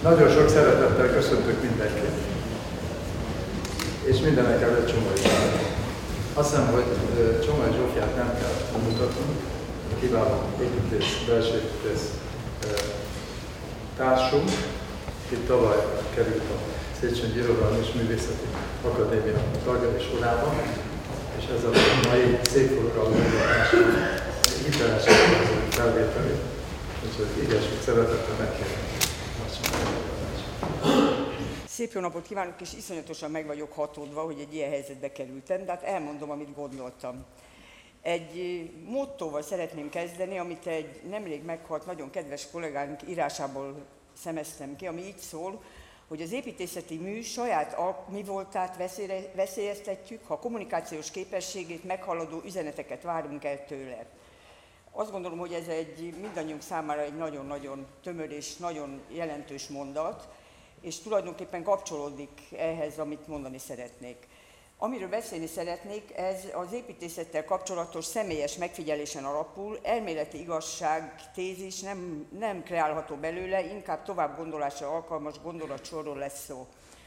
Nagyon sok szeretettel köszöntök mindenkit, és mindenek előtt Csomai Zsófiát. Azt hiszem, hogy Csomai Zsófiát nem kell bemutatnunk, kiváló építész, belső építész társunk. Itt tavaly került a Széchenyi Irodalmi és Művészeti Akadémia tagja és urában, és ez a mai székfoglaló művészeti hitelesen felvételét, úgyhogy ilyesmit szeretettel megkérem. Szép jó napot kívánok, és iszonyatosan meg vagyok hatódva, hogy egy ilyen helyzetbe kerültem, de hát elmondom, amit gondoltam. Egy mottóval szeretném kezdeni, amit egy nemrég meghalt, nagyon kedves kollégánk írásából szemeztem ki, ami így szól, hogy az építészeti mű saját almivoltát veszélyeztetjük, ha kommunikációs képességét meghaladó üzeneteket várunk el tőle. Azt gondolom, hogy ez mindannyiunk számára egy nagyon-nagyon tömör és nagyon jelentős mondat, és tulajdonképpen kapcsolódik ehhez, amit mondani szeretnék. Amiről beszélni szeretnék, ez az építészettel kapcsolatos személyes megfigyelésen alapul, elméleti igazság tézis nem kreálható belőle, inkább tovább gondolásra alkalmas gondolatsorról lesz szó.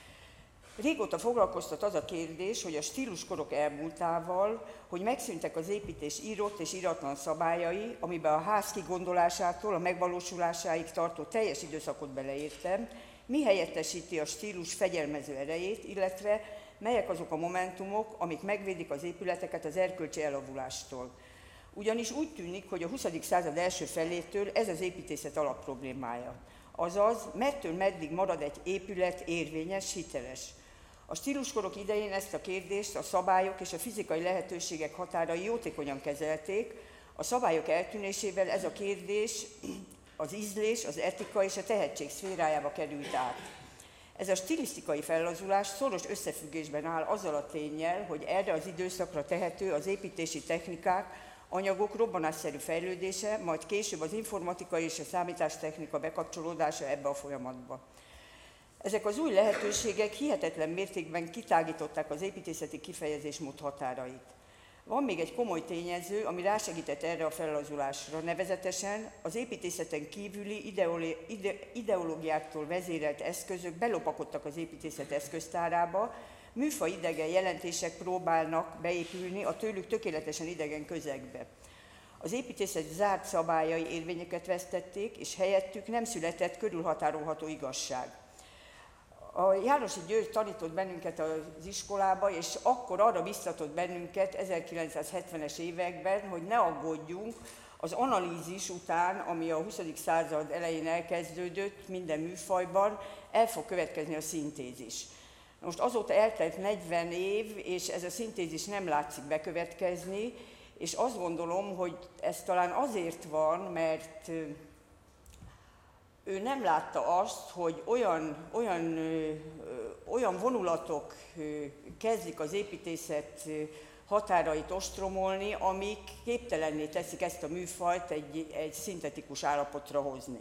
Régóta foglalkoztat az a kérdés, hogy a stíluskorok elmúltával, hogy megszűntek az építés írott és íratlan szabályai, amiben a ház kigondolásától a megvalósulásáig tartó teljes időszakot beleértem, mi helyettesíti a stílus fegyelmező erejét, illetve melyek azok a momentumok, amik megvédik az épületeket az erkölcsi elavulástól. Ugyanis úgy tűnik, hogy a 20. század első felétől ez az építészet alapproblémája. Azaz, mettől meddig marad egy épület érvényes, hiteles. A stíluskorok idején ezt a kérdést a szabályok és a fizikai lehetőségek határai jótékonyan kezelték, a szabályok eltűnésével ez a kérdés az ízlés, az etika és a tehetség szférájába került át. Ez a stilisztikai fellazulás szoros összefüggésben áll azzal a ténnyel, hogy erre az időszakra tehető az építési technikák, anyagok robbanásszerű fejlődése, majd később az informatika és a számítástechnika bekapcsolódása ebbe a folyamatba. Ezek az új lehetőségek hihetetlen mértékben kitágították az építészeti kifejezésmód határait. Van még egy komoly tényező, ami rásegített erre a fellazulásra, nevezetesen az építészeten kívüli ideológiáktól vezérelt eszközök belopakodtak az építészet eszköztárába, műfajidegen jelentések próbálnak beépülni a tőlük tökéletesen idegen közegbe. Az építészet zárt szabályai érvényeket vesztették, és helyettük nem született körülhatárolható igazság. A Jánosi György tanított bennünket az iskolába, és akkor arra biztatott bennünket 1970-es években, hogy ne aggódjunk, az analízis után, ami a 20. század elején elkezdődött minden műfajban, el fog következni a szintézis. Most azóta eltelt 40 év, és ez a szintézis nem látszik bekövetkezni, és azt gondolom, hogy ez talán azért van, mert ő nem látta azt, hogy olyan vonulatok kezdik az építészet határait ostromolni, amik képtelenné teszik ezt a műfajt egy szintetikus állapotra hozni.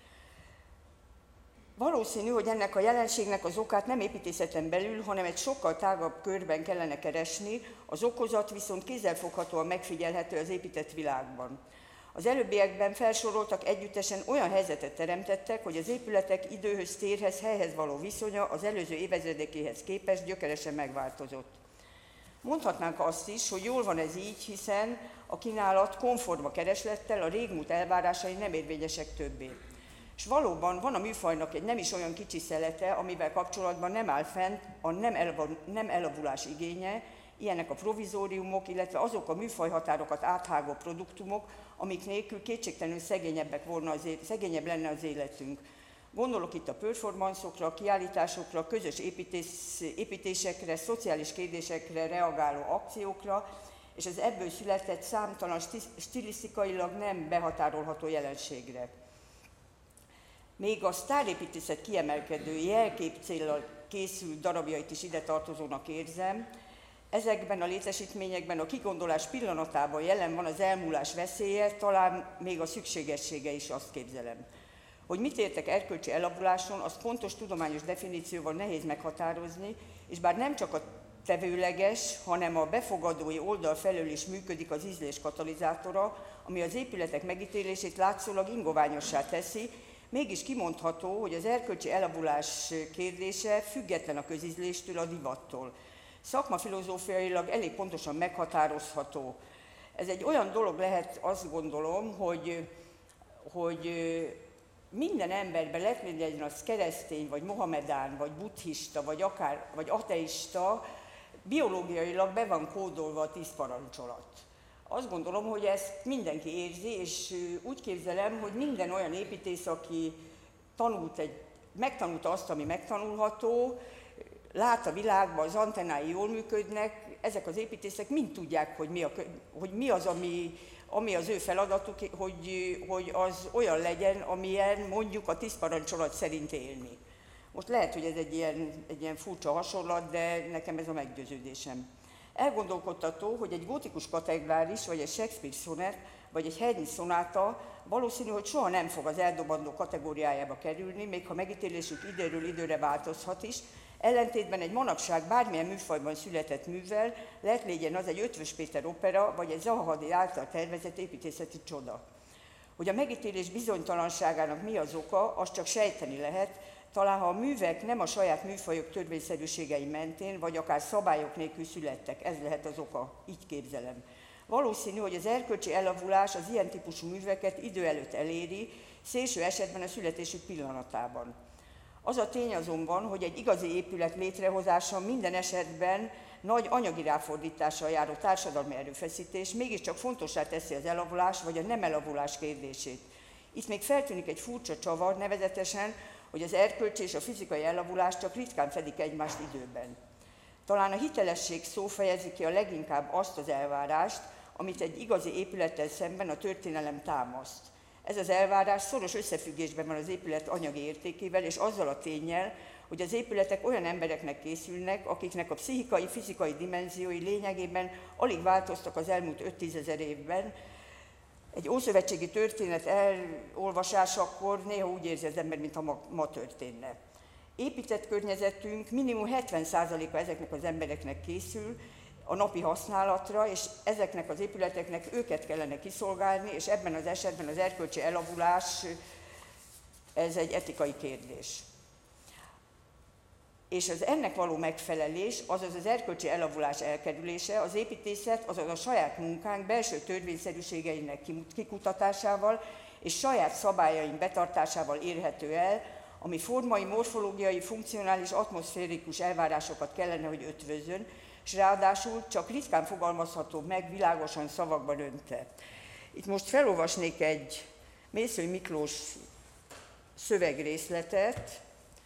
Valószínű, hogy ennek a jelenségnek az okát nem építészeten belül, hanem egy sokkal tágabb körben kellene keresni, az okozat viszont kézzelfoghatóan megfigyelhető az épített világban. Az előbbiekben felsoroltak együttesen olyan helyzetet teremtettek, hogy az épületek időhöz, térhez, helyhez való viszonya az előző évezredekéhez képest gyökeresen megváltozott. Mondhatnánk azt is, hogy jól van ez így, hiszen a kínálat konform a kereslettel, a régmúlt elvárásai nem érvényesek többé. És valóban van a műfajnak egy nem is olyan kicsi szelete, amivel kapcsolatban nem áll fent a nem elavulás igénye, ilyenek a provizóriumok, illetve azok a műfajhatárokat áthágó produktumok, amik nélkül kétségtelenül szegényebb lenne az életünk. Gondolok itt a performanszokra, kiállításokra, közös építésekre, szociális kérdésekre reagáló akciókra, és az ebből született számtalan stilisztikailag nem behatárolható jelenségre. Még a sztárépítészet kiemelkedő jelképcéllal készült darabjait is ide tartozónak érzem. Ezekben a létesítményekben a kigondolás pillanatában jelen van az elmúlás veszélye, talán még a szükségessége is, azt képzelem. Hogy mit értek erkölcsi elavuláson, azt pontos tudományos definícióval nehéz meghatározni, és bár nem csak a tevőleges, hanem a befogadói oldal felől is működik az ízlés katalizátora, ami az épületek megítélését látszólag ingoványossá teszi, mégis kimondható, hogy az erkölcsi elavulás kérdése független a közízléstől, a divattól. Szakmafilozófiailag elég pontosan meghatározható. Ez egy olyan dolog lehet, azt gondolom, hogy minden emberben, legyen az keresztény, vagy mohamedán, vagy buddhista, vagy ateista, biológiailag be van kódolva a 10 parancsolat. Azt gondolom, hogy ezt mindenki érzi, és úgy képzelem, hogy minden olyan építész, aki megtanulta azt, ami megtanulható, lát a világban, az antennái jól működnek, ezek az építészek mind tudják, hogy mi az, ami az ő feladatuk, hogy az olyan legyen, amilyen mondjuk a 10 parancsolat szerint élni. Most lehet, hogy ez egy ilyen furcsa hasonlat, de nekem ez a meggyőződésem. Elgondolkodtató, hogy egy gótikus katedrális, vagy egy Shakespeare szonet, vagy egy Haydn szonáta valószínű, hogy soha nem fog az eldobandó kategóriájába kerülni, még ha megítélésük időről időre változhat is, ellentétben egy manapság bármilyen műfajban született művel, legyen az egy Eötvös Péter opera, vagy egy Zaha Hadid által tervezett építészeti csoda. Hogy a megítélés bizonytalanságának mi az oka, azt csak sejteni lehet, talán ha a művek nem a saját műfajok törvényszerűségei mentén, vagy akár szabályok nélkül születtek, ez lehet az oka, így képzelem. Valószínű, hogy az erkölcsi elavulás az ilyen típusú műveket idő előtt eléri, szélső esetben a születésük pillanatában. Az a tény azonban, hogy egy igazi épület létrehozása minden esetben nagy anyagi ráfordítással járó társadalmi erőfeszítés, mégiscsak fontossá teszi az elavulás vagy a nem elavulás kérdését. Itt még feltűnik egy furcsa csavar, nevezetesen, hogy az erkölcsi és a fizikai elavulás csak ritkán fedik egymást időben. Talán a hitelesség szó fejezi ki a leginkább azt az elvárást, amit egy igazi épülettel szemben a történelem támaszt. Ez az elvárás szoros összefüggésben van az épület anyagi értékével és azzal a ténnyel, hogy az épületek olyan embereknek készülnek, akiknek a pszichikai, fizikai dimenziói lényegében alig változtak az elmúlt 5-10 ezer évben. Egy ószövetségi történet elolvasásakor néha úgy érzi az ember, mintha ma történne. Épített környezetünk minimum 70%-a ezeknek az embereknek készül a napi használatra, és ezeknek az épületeknek őket kellene kiszolgálni, és ebben az esetben az erkölcsi elavulás, ez egy etikai kérdés. És az ennek való megfelelés, azaz az erkölcsi elavulás elkerülése, az építészet, azaz a saját munkánk belső törvényszerűségeinek kikutatásával és saját szabályaink betartásával érhető el, ami formai, morfológiai, funkcionális, atmoszférikus elvárásokat kellene, hogy ötvözzön, és ráadásul csak ritkán fogalmazható meg világosan szavakban öntve. Itt most felolvasnék egy Mészöly Miklós szövegrészletet,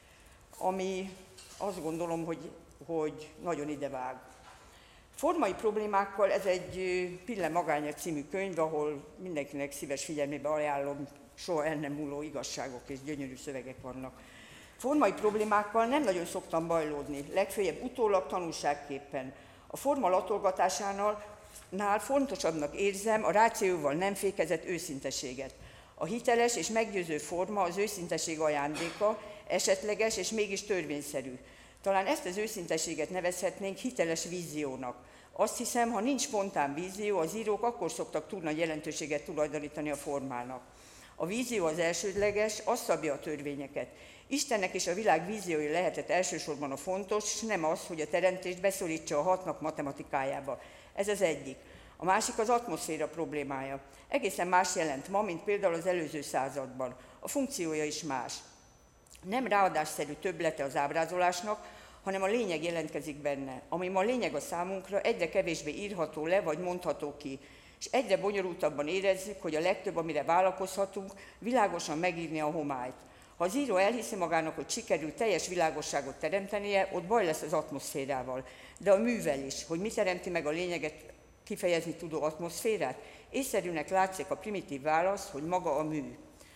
ami azt gondolom, hogy nagyon idevág. Formai problémákkal, ez egy Pille Magánya című könyv, ahol mindenkinek szíves figyelmébe ajánlom, soha el nem múló igazságok és gyönyörű szövegek vannak. Formai problémákkal nem nagyon szoktam bajlódni, legfőjebb utólag tanulságképpen. A forma latolgatásánál fontosabbnak érzem a rációval nem fékezett őszinteséget. A hiteles és meggyőző forma az őszinteség ajándéka, esetleges és mégis törvényszerű. Talán ezt az őszinteséget nevezhetnénk hiteles víziónak. Azt hiszem, ha nincs spontán vízió, az írók akkor szoktak túl nagy jelentőséget tulajdonítani a formának. A vízió az elsődleges, az szabja a törvényeket. Istennek és a világ víziója lehetett elsősorban a fontos, és nem az, hogy a teremtést beszorítsa a 6 nap matematikájába. Ez az egyik. A másik az atmoszféra problémája. Egészen más jelent ma, mint például az előző században. A funkciója is más. Nem ráadásszerű többlete az ábrázolásnak, hanem a lényeg jelentkezik benne. Ami ma lényeg a számunkra, egyre kevésbé írható le, vagy mondható ki. És egyre bonyolultabban érezzük, hogy a legtöbb, amire vállalkozhatunk, világosan megírni a homályt. Ha az író elhiszi magának, hogy sikerül teljes világosságot teremtenie, ott baj lesz az atmoszférával. De a művel is, hogy mi teremti meg a lényeget kifejezni tudó atmoszférát? Észszerűnek látszik a primitív válasz, hogy maga a mű.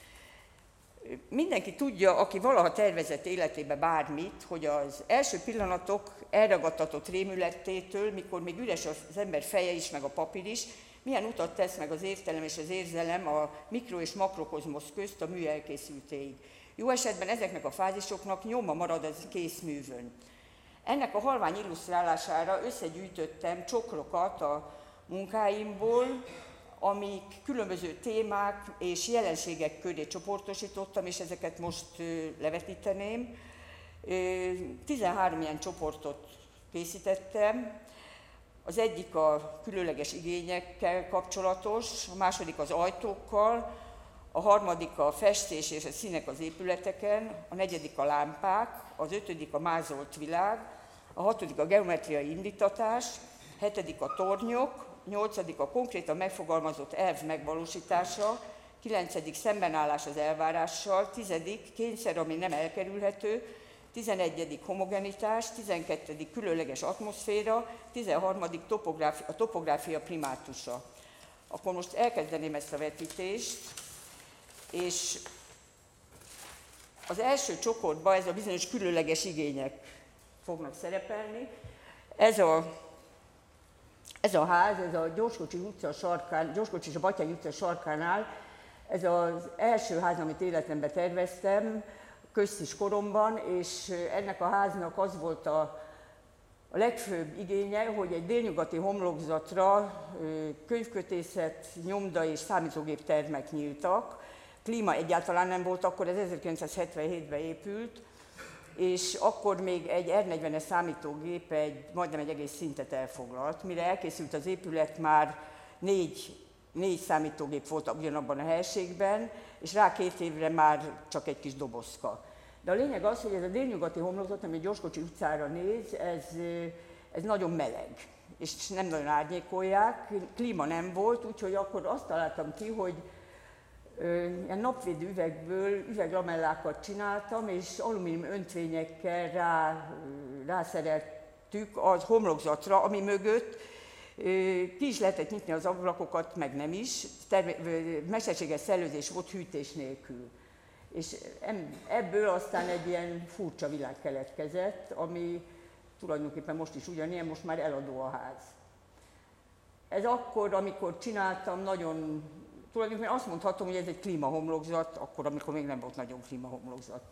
Mindenki tudja, aki valaha tervezett életébe bármit, hogy az első pillanatok elragadtatott rémülettétől, mikor még üres az ember feje is, meg a papír is, milyen utat tesz meg az értelem és az érzelem a mikro- és makrokozmosz közt a mű elkészültéig. Jó esetben ezeknek a fázisoknak nyoma marad az készművön. Ennek a halvány illusztrálására összegyűjtöttem csokrokat a munkáimból, amik különböző témák és jelenségek köré csoportosítottam, és ezeket most levetíteném. 13 ilyen csoportot készítettem. Az egyik a különleges igényekkel kapcsolatos, a második az ajtókkal, a harmadik a festés és a színek az épületeken, a negyedik a lámpák, az ötödik a mázolt világ, a hatodik a geometriai indítatás, hetedik a tornyok, nyolcadik a konkrétan megfogalmazott elv megvalósítása, kilencedik szembenállás az elvárással, tizedik kényszer, ami nem elkerülhető, 11. homogenitás, 12. különleges atmoszféra, 13. a topográfia primátusa. Akkor most elkezdeném ezt a vetítést, és az első csoportban ez a bizonyos különleges igények fognak szerepelni. Ez a ház, ez a Gyorskocsi utca sarkán, Gyorskocsi és a Batthyány utca sarkán áll. Ez az első ház, amit életemben terveztem, köztis koromban, és ennek a háznak az volt a legfőbb igénye, hogy egy délnyugati homlokzatra könyvkötészet, nyomda és számítógép termek nyíltak. Klíma egyáltalán nem volt, akkor ez 1977-ben épült, és akkor még egy R40-es számítógép majdnem egy egész szintet elfoglalt. Mire elkészült az épület, már négy számítógép volt ugyanabban a helységben, és rá 2 évre már csak egy kis dobozka. De a lényeg az, hogy ez a délnyugati homlokzat, ami a Gyorskocsi utcára néz, ez nagyon meleg, és nem nagyon árnyékolják, klíma nem volt, úgyhogy akkor azt találtam ki, hogy ilyen napvédő üvegből üveglamellákat csináltam, és alumínium öntvényekkel rászereltük az homlokzatra, ami mögött ki is lehetett nyitni az ablakokat, meg nem is, mesterséges szellőzés volt hűtés nélkül. És ebből aztán egy ilyen furcsa világ keletkezett, ami tulajdonképpen most is ugyanilyen, most már eladó a ház. Ez akkor, amikor csináltam, tulajdonképpen azt mondhatom, hogy ez egy klímahomlokzat, akkor, amikor még nem volt nagyon klímahomlokzat.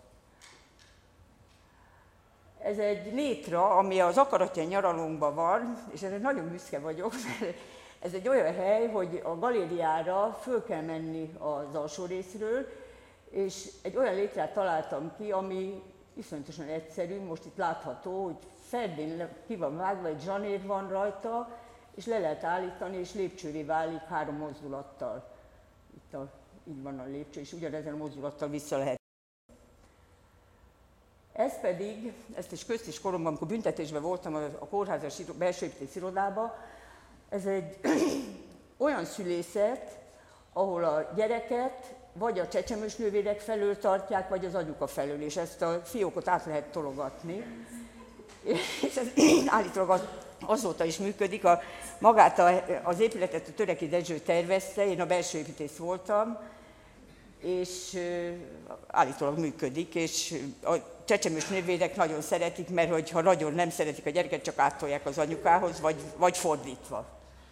Ez egy létra, ami az Akaratjai nyaralónkban van, és ezzel nagyon büszke vagyok, mert ez egy olyan hely, hogy a galériára föl kell menni az alsó részről, és egy olyan létrát találtam ki, ami iszonyatosan egyszerű, most itt látható, hogy ferdén ki van vágva, egy zsanér van rajta, és le lehet állítani, és lépcsőré válik 3 mozdulattal. Így van a lépcső, és ugyanezen a mozdulattal vissza lehet. Ez pedig, ezt is köztis koromban, amikor büntetésben voltam a kórházas belsőépítész irodában, ez egy olyan szülészet, ahol a gyereket vagy a csecsemős nővérek felől tartják, vagy az anyuka felől, és ezt a fiókot át lehet tologatni. És ez állítólag azóta is működik. Magát az épületet a Töreki Dezső tervezte, én a belsőépítész voltam, és állítólag működik, és a csecsemős nővérek nagyon szeretik, mert ha nagyon nem szeretik a gyereket, csak áttolják az anyukához, vagy fordítva.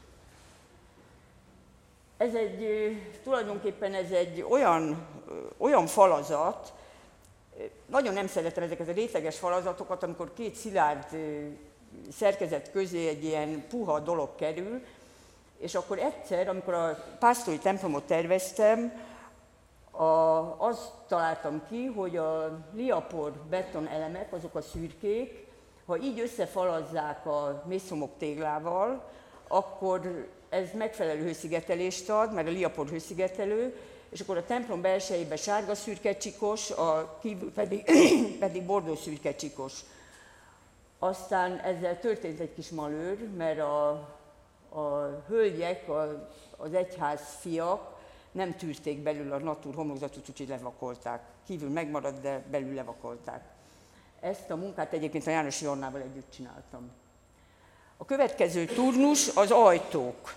Tulajdonképpen ez egy olyan falazat, nagyon nem szeretem ezeket a réteges falazatokat, amikor 2 szilárd szerkezet közé egy ilyen puha dolog kerül, és akkor egyszer, amikor a pásztori templomot terveztem, azt találtam ki, hogy a liapor beton elemek, azok a szürkék, ha így összefalazzák a mészszomok téglával, akkor ez megfelelő hőszigetelést ad, mert a liapor hőszigetelő, és akkor a templom belsejében sárga szürke csikos, a kívül pedig bordó szürke csikos. Aztán ezzel történt egy kis malőr, mert a hölgyek, az egyház fiak nem tűrték belül a natúr homlokzatot, úgyhogy levakolták. Kívül megmaradt, de belül levakolták. Ezt a munkát egyébként a Jánosi Annával együtt csináltam. A következő turnus az ajtók.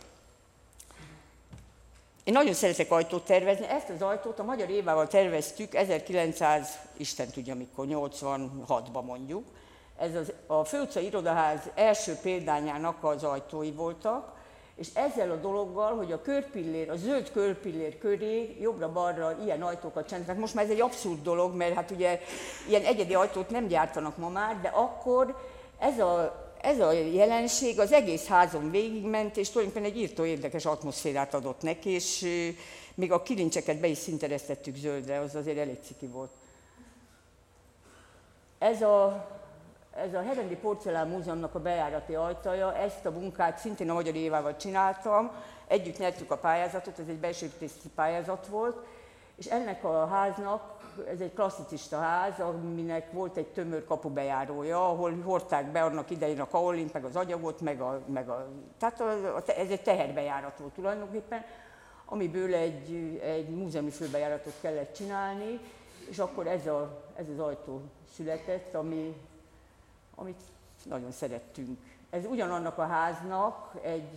Én nagyon szeretek ajtót tervezni. Ezt az ajtót a Magyar Évával terveztük 1900, Isten tudja mikor, 86-ban mondjuk. Ez a Főutcai Irodaház első példányának az ajtói voltak, és ezzel a dologgal, hogy a zöld körpillér köré jobbra-balra ilyen ajtókat csináltak. Most már ez egy abszurd dolog, mert hát ugye ilyen egyedi ajtót nem gyártanak ma már, de akkor ez a jelenség az egész házon végigment, és tulajdonképpen egy írtó érdekes atmoszférát adott neki, és még a kilincseket be is szinteresztettük zöldre, az azért elég ciki volt. Ez a Herendi Porcelán Múzeumnak a bejárati ajtaja, ezt a munkát szintén a Magyari Évával csináltam, együtt nyertük a pályázatot, ez egy belsőépítészeti pályázat volt, és ennek a háznak, ez egy klasszicista ház, aminek volt egy tömör kapubejárója, ahol hordták be annak idején a kaolint, meg az agyagot, tehát ez egy teherbejárat volt tulajdonképpen, amiből egy múzeumi főbejáratot kellett csinálni, és akkor ez az ajtó született, amit nagyon szerettünk. Ez ugyanannak a háznak,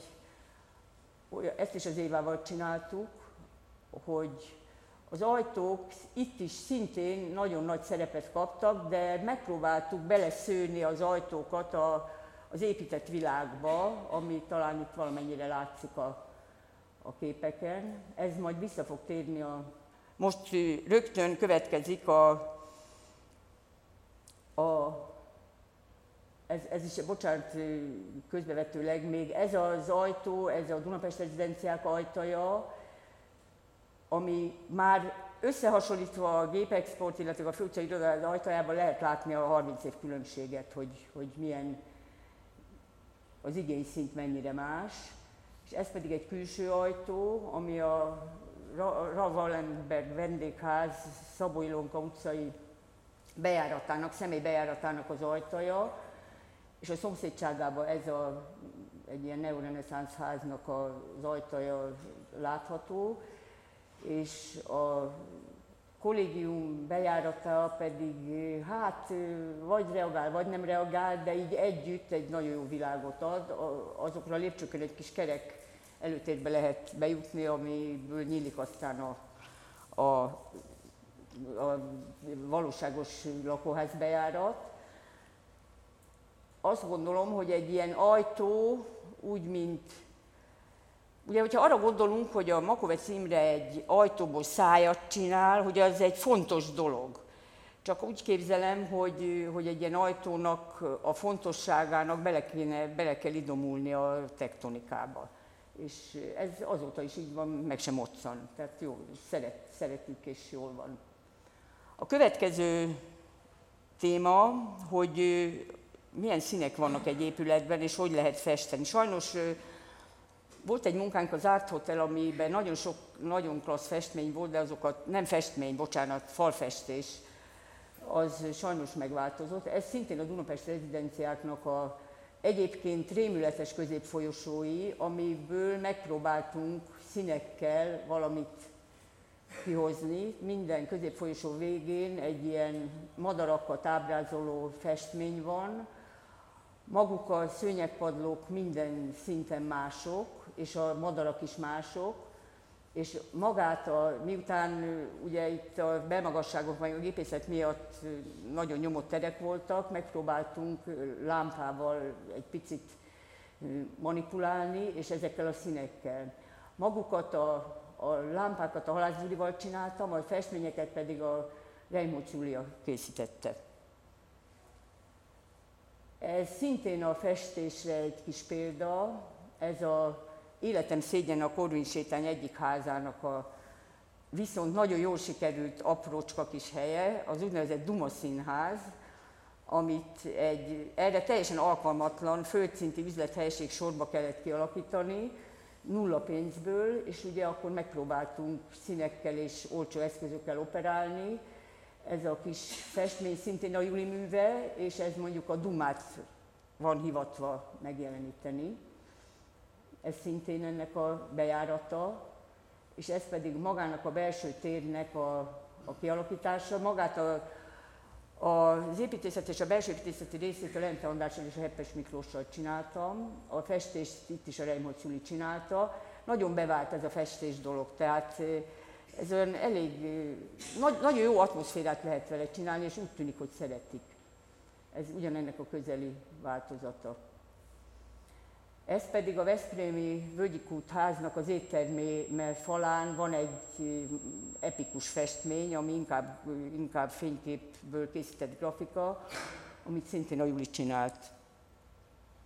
ezt is az Évával csináltuk, hogy az ajtók itt is szintén nagyon nagy szerepet kaptak, de megpróbáltuk beleszőni az ajtókat az épített világba, ami talán itt valamennyire látszik a képeken. Ez majd vissza fog térni Most rögtön következik ez is, bocsánat, közbevetőleg még ez az ajtó, ez a Dunapest rezidenciák ajtaja, ami már összehasonlítva a Gépexport, illetve a Főutca iroda ajtajában lehet látni a 30 év különbséget, hogy milyen az igényszint mennyire más. És ez pedig egy külső ajtó, ami a Wallenberg vendégház Szabó Ilonka utcai bejáratának, személybejáratának az ajtaja, és a szomszédságában egy ilyen neoreneszánsz háznak az ajtaja látható, és a kollégium bejárata pedig vagy reagál, vagy nem reagál, de így együtt egy nagyon jó világot ad. Azokra a lépcsőkön egy kis kerek előtérbe lehet bejutni, amiből nyílik aztán a valóságos lakóház bejárat. Azt gondolom, hogy egy ilyen ajtó, ugye, hogyha arra gondolunk, hogy a Makovecz Imre egy ajtóból szájat csinál, hogy az egy fontos dolog. Csak úgy képzelem, hogy egy ilyen ajtónak a fontosságának bele kell idomulni a tektonikába. És ez azóta is így van, meg sem moccan. Tehát jó, szeretjük és jól van. A következő téma, hogy milyen színek vannak egy épületben, és hogy lehet festeni. Sajnos volt egy munkánk, az Art Hotel, amiben nagyon sok, nagyon klassz festmény volt, de azokat, nem festmény, bocsánat, falfestés, az sajnos megváltozott. Ez szintén a Dunapest rezidenciáknak egyébként rémületes középfolyosói, amiből megpróbáltunk színekkel valamit kihozni. Minden középfolyosó végén egy ilyen madarakat ábrázoló festmény van. Maguk a szőnyegpadlók minden szinten mások, és a madarak is mások, és magát, miután ugye itt a belmagasságok vagy a gépészet miatt nagyon nyomott terek voltak, megpróbáltunk lámpával egy picit manipulálni, és ezekkel a színekkel. Magukat a lámpákat a Halász Gyurival csináltam, a festményeket pedig a Reimholtz Júlia készítette. Ez szintén a festésre egy kis példa, ez az Életem szégyen a Korvin sétány egyik házának viszont nagyon jól sikerült aprócska kis helye, az úgynevezett Duma Színház, amit erre teljesen alkalmatlan, földszinti üzlethelység sorba kellett kialakítani, nulla pénzből, és ugye akkor megpróbáltunk színekkel és olcsó eszközökkel operálni. Ez a kis festmény szintén a Juli műve, és ez mondjuk a Dumát van hivatva megjeleníteni. Ez szintén ennek a bejárata, és ez pedig magának a belső térnek a kialakítása. Magát az építészet és a belső építészeti részét a Lente Andrással és a Heppes Miklóssal csináltam. A festést itt is a Reimholtz Júli csinálta. Nagyon bevált ez a festés dolog, tehát ez olyan elég, nagyon jó atmoszférát lehet vele csinálni, és úgy tűnik, hogy szeretik. Ez ugyanennek a közeli változata. Ez pedig a veszprémi Völgyikút háznak az étterme falán van egy epikus festmény, ami inkább fényképből készített grafika, amit szintén a Júli csinált.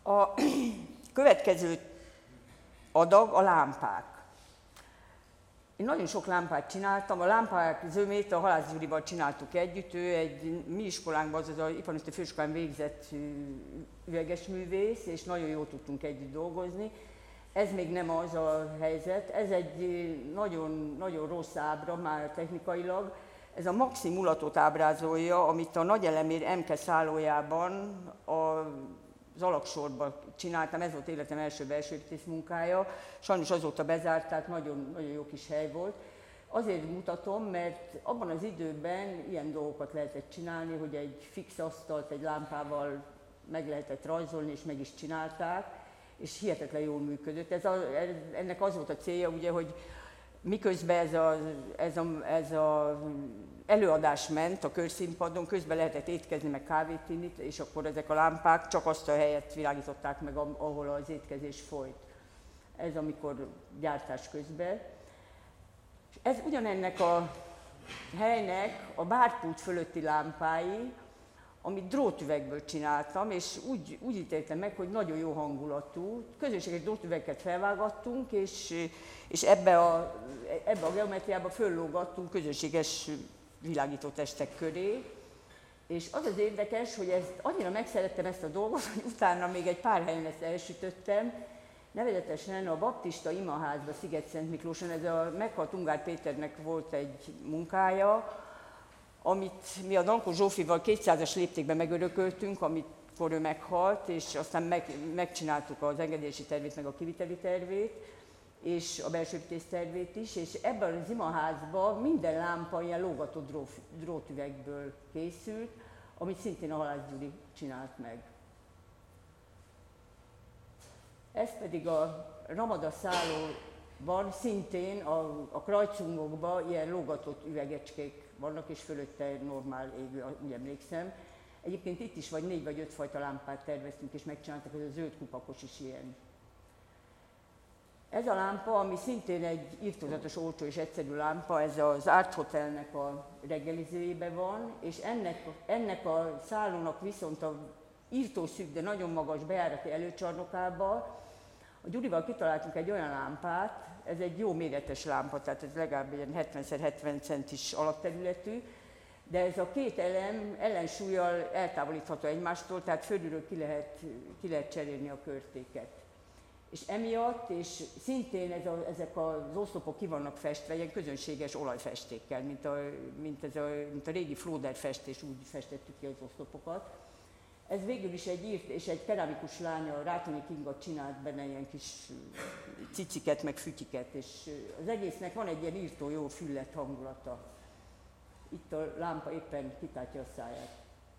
A következő adag a lámpák. Én nagyon sok lámpát csináltam, a lámpák zömét a Halász Gyurival csináltuk együtt, ő egy mi iskolánkban, azaz az Iparművészeti Főiskolán végzett üvegesművész, és nagyon jól tudtunk együtt dolgozni. Ez még nem az a helyzet, ez egy nagyon, nagyon rossz ábra már technikailag. Ez a Maxi mulatot ábrázolja, amit a Nagyelemér MK szállójában az alagsorban csináltam, ez volt életem első belsőépítész munkája. Sajnos azóta bezárták, nagyon, nagyon jó kis hely volt. Azért mutatom, mert abban az időben ilyen dolgokat lehetett csinálni, hogy egy fix asztalt egy lámpával meg lehetett rajzolni, és meg is csinálták, és hihetetlen jól működött. Ennek az volt a célja, ugye, hogy miközben ez a előadás ment a körszínpadon, közben lehetett étkezni, meg kávét inni, és akkor ezek a lámpák csak azt a helyet világították meg, ahol az étkezés folyt. Ez amikor gyártás közben. Ez ugyanennek a helynek a bárpult fölötti lámpái, amit drótüvegből csináltam, és úgy ítéltem meg, hogy nagyon jó hangulatú. Közönséges drótüvegeket felvágattunk, és ebbe a geometriába föllógattunk közönséges világító testek köré. És az az érdekes, hogy annyira megszerettem ezt a dolgot, hogy utána még egy pár helyen ezt elsütöttem. Nevezetesen a baptista imaházba Sziget-Szent Miklóson, ez a meghalt Ungár Péternek volt egy munkája, amit mi a Dankó Zsófival 200-as léptékben megörököltünk, amikor ő meghalt, és aztán megcsináltuk az engedélyezési tervét, meg a kiviteli tervét, és a belsőépítész tervét is, és ebben az imaházban minden lámpa ilyen lógatott drótüvegből készült, amit szintén a Halász Gyuri csinált meg. Ez pedig a Ramada szállóban szintén a krajcungokban ilyen lógatott üvegecskék vannak, és fölötte normál égő, úgy emlékszem. Egyébként itt is 4 vagy 5 fajta lámpát terveztünk, és megcsináltak, ez a zöld kupakos is ilyen. Ez a lámpa, ami szintén egy irtózatos, olcsó és egyszerű lámpa, ez az Art Hotelnek a reggelizőjében van, és ennek a szállónak viszont a írtószűk, de nagyon magas bejárati előcsarnokába a Gyurival kitaláltunk egy olyan lámpát, ez egy jó méretes lámpa, tehát ez legalább ilyen 70x70 centis alapterületű, de ez a két elem ellensúllyal eltávolítható egymástól, tehát fölülről ki lehet cserélni a körtéket. És emiatt, és szintén ezek az oszlopok ki vannak festve, ilyen közönséges olajfestékkel, mint a régi Flóder festés, úgy festettük ki az oszlopokat. Ez végül is egy keramikus lánya, Rátonyi Kinga csinált benne ilyen kis ciciket, meg fütyiket, és az egésznek van egy ilyen írtó jó füllet hangulata. Itt a lámpa éppen kitátja a száját.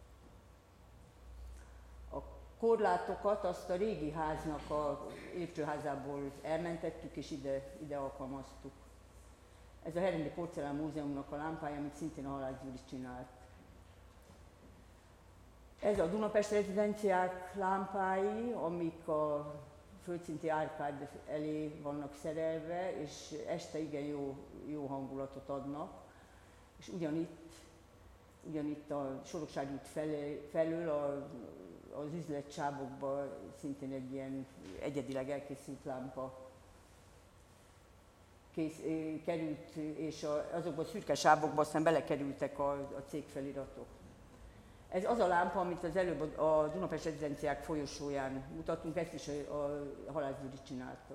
A korlátokat azt a régi háznak a lépcsőházából elmentettük, és ide alkalmaztuk. Ez a Herendi Porcelán Múzeumnak a lámpája, amit szintén a Halász Gyuri csinált. Ez a Dunapest rezidenciák lámpái, amik a földszinti árkád elé vannak szerelve, és este igen jó hangulatot adnak. És ugyanitt a Soroksári út felől az üzletsávokban szintén egy ilyen egyedileg elkészült lámpa került, és azokban a szürke sávokban aztán belekerültek a cégfeliratok. Ez az a lámpa, amit az előbb a Dunapest rezidenciák folyosóján mutattunk, ezt is a Halász Gyuri csinálta.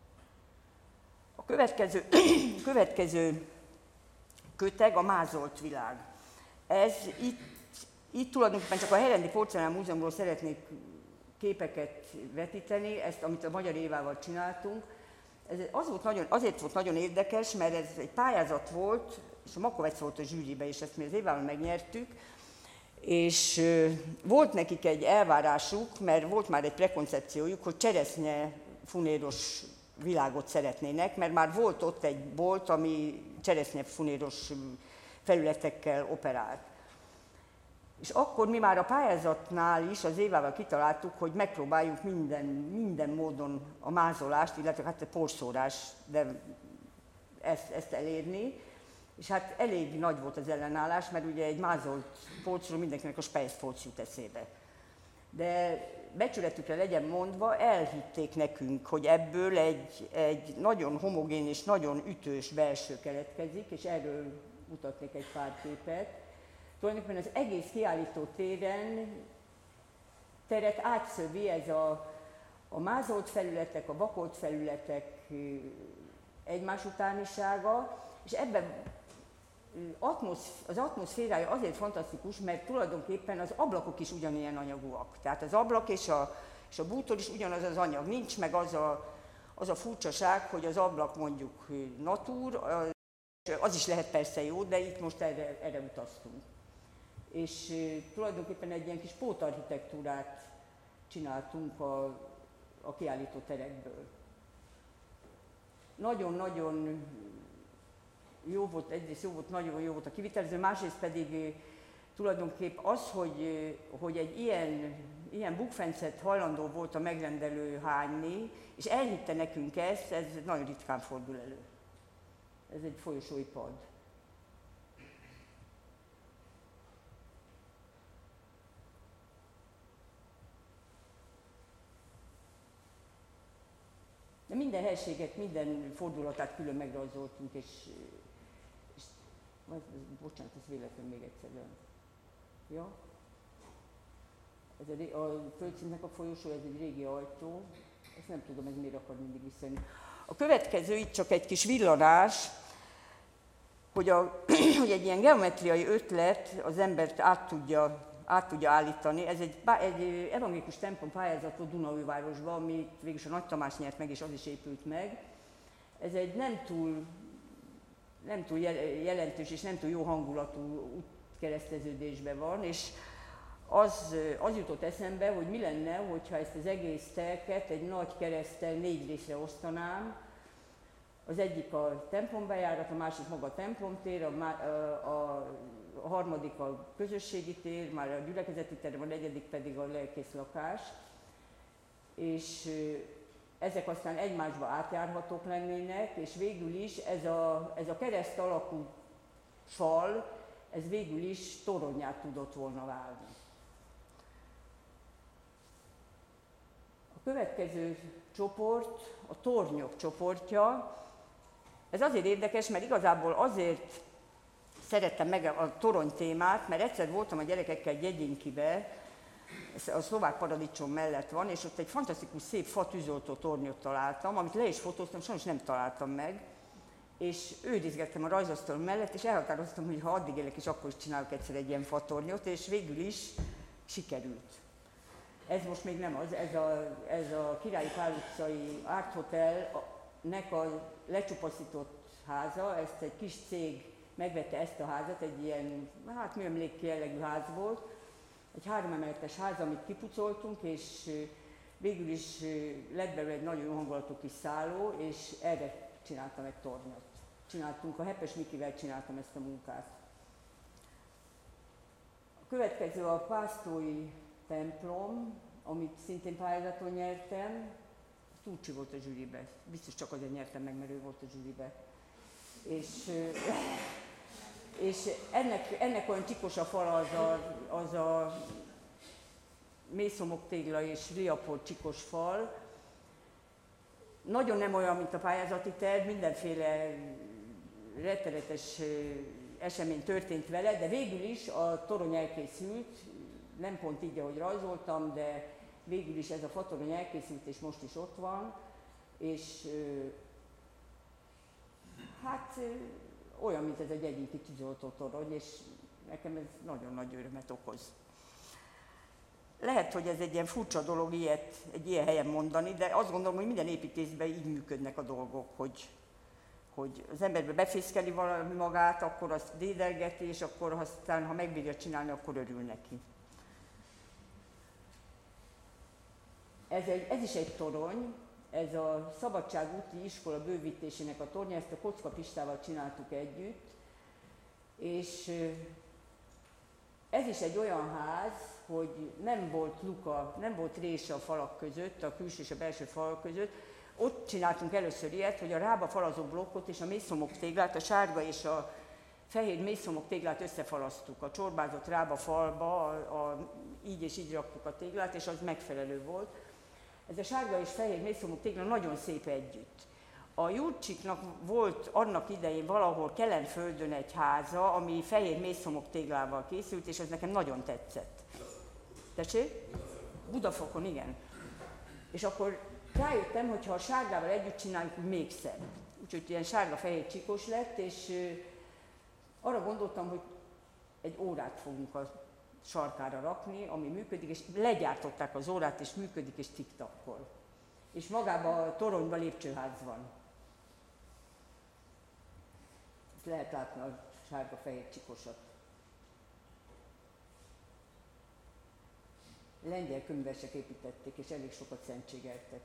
A következő köteg a mázolt világ. Ez itt tulajdonképpen csak a Herendi Porcelán Múzeumról szeretnék képeket vetíteni, ezt, amit a Magyar Évával csináltunk. Ez azért volt nagyon érdekes, mert ez egy pályázat volt, és a Makovec volt a zsűribe, és ezt mi az Évával megnyertük, és volt nekik egy elvárásuk, mert volt már egy prekoncepciójuk, hogy cseresznye funéros világot szeretnének, mert már volt ott egy bolt, ami cseresznye funéros felületekkel operált. És akkor mi már a pályázatnál is az Évával kitaláltuk, hogy megpróbáljuk minden módon a mázolást, illetve hát a porszórás, de ezt elérni. És hát elég nagy volt az ellenállás, mert ugye egy mázolt polcról mindenkinek a spejszpolc jut eszébe. De becsületükre legyen mondva, elhitték nekünk, hogy ebből egy nagyon homogén és nagyon ütős belső keletkezik, és erről mutatnék egy pár képet. Tulajdonképpen az egész kiállító teret átszövi ez a mázolt felületek, a vakolt felületek egymás utánisága, és ebben az atmoszférája azért fantasztikus, mert tulajdonképpen az ablakok is ugyanilyen anyagúak. Tehát az ablak és a bútor is ugyanaz az anyag. Nincs meg az a furcsaság, hogy az ablak mondjuk natúr, az is lehet persze jó, de itt most erre utaztunk. És tulajdonképpen egy ilyen kis pótarchitektúrát csináltunk a kiállító terekből. Nagyon-nagyon jó volt, egyrészt nagyon jó volt a kivitelező, másrészt pedig tulajdonképp az, hogy egy ilyen bukfencet hajlandó volt a megrendelő hányni, és elhitte nekünk ezt, ez nagyon ritkán fordul elő. Ez egy folyosói pad. De minden helységet, minden fordulatát külön megrajzoltunk, és bocsánat, ez véletlen még egyszer. Ja? Ez a földszintnek a folyosó, ez egy régi ajtó, ezt nem tudom, ez miért akar mindig visszajönni. A következő itt csak egy kis villanás, hogy egy ilyen geometriai ötlet az embert át tudja állítani. Ez egy evangélikus templom pályázatot Dunaújvárosban, amit végülis a Nagy Tamás nyert meg, és az is épült meg. Ez egy nem túl jelentős és nem túl jó hangulatú útkereszteződésben van, és az jutott eszembe, hogy mi lenne, hogyha ezt az egész telket egy nagy kereszttel 4 részre osztanám. Az egyik a templombejárat, a másik maga a templomtér, a harmadik a közösségi tér, már a gyülekezeti terem, a negyedik pedig a lelkész lakás. És ezek aztán egymásba átjárhatók lennének, és végül is ez a kereszt alakú fal, ez végül is toronnyá tudott volna válni. A következő csoport, a tornyok csoportja. Ez azért érdekes, mert igazából azért szerettem meg a torony témát, mert egyszer voltam a gyerekekkel Gyegyinkibe, a szlovák paradicsom mellett van, és ott egy fantasztikus szép fatűzoltó tornyot találtam, amit le is fotóztam, sajnos nem találtam meg, és őrizgettem a rajzasztal mellett, és elhatároztam, hogy ha addig élek, és akkor is csinálok egyszer egy ilyen fatornyot, és végül is sikerült. Ez most még nem az, ez a Királyi Pál utcai Art Hotelnek a lecsupaszított háza, ezt egy kis cég megvette ezt a házat, egy ilyen, műemléki jellegű ház volt, egy 3 emeletes ház, amit kipucoltunk, és végül is lett belőle egy nagyon jó hangulatú kis szálló, és erre csináltam egy tornyot. A Hepes Mikivel csináltam ezt a munkát. A következő a Pásztói templom, amit szintén pályázaton nyertem. Túlcsi volt a zsűribe, biztos csak azért nyertem meg, mert ő volt a zsűribe. És ennek olyan csikos a fal, az a mészhomoktégla és riapor csikos fal. Nagyon nem olyan, mint a pályázati terv, mindenféle rettenetes esemény történt vele, de végül is a torony elkészült, nem pont így, ahogy rajzoltam, de végül is ez a fatorony elkészült, és most is ott van, és olyan, mint ez egy egyéni tűzoltó torony, és nekem ez nagyon nagy örömet okoz. Lehet, hogy ez egy ilyen furcsa dolog egy ilyen helyen mondani, de azt gondolom, hogy minden építészben így működnek a dolgok, hogy az emberbe befészkeli valami magát, akkor azt dédelgeti, és akkor aztán, ha megbírja csinálni, akkor örül neki. Ez is egy torony, ez a Szabadságúti iskola bővítésének a tornya, ezt a Kocka Pistával csináltuk együtt, és ez is egy olyan ház, hogy nem volt luka, nem volt rés a falak között, a külső és a belső falak között. Ott csináltunk először ilyet, hogy a rába falazó blokkot és a mészhomoktéglát, a sárga fehér mészszomok téglát összefalasztuk, a csorbázott rába falba, így és így raktuk a téglát, és az megfelelő volt. Ez a sárga és fehér mészszomok tégla nagyon szép együtt. A Jurcsiknak volt annak idején valahol Kelenföldön egy háza, ami fehér mészszomok téglával készült, és ez nekem nagyon tetszett. Tessék? Budafokon, igen. És akkor rájöttem, hogy ha a sárgával együtt csináljuk, úgy még szebb. Úgyhogy ilyen sárga-fehér csíkos lett, és arra gondoltam, hogy egy órát fogunk a sarkára rakni, ami működik, és legyártották az órát, és működik, és tiktakkol. És magában a toronyban lépcsőház van. Ezt lehet látni a sárga-fehér csíkosat. Lengyel könyvesek építették, és elég sokat szentségeltek.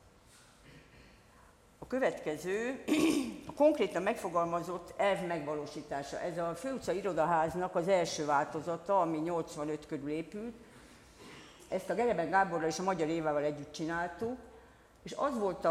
A következő, a konkrétan megfogalmazott elv megvalósítása. Ez a Főutca irodaháznak az első változata, ami 85 körül épült. Ezt a Gereben Gáborral és a Magyar Évával együtt csináltuk, és az volt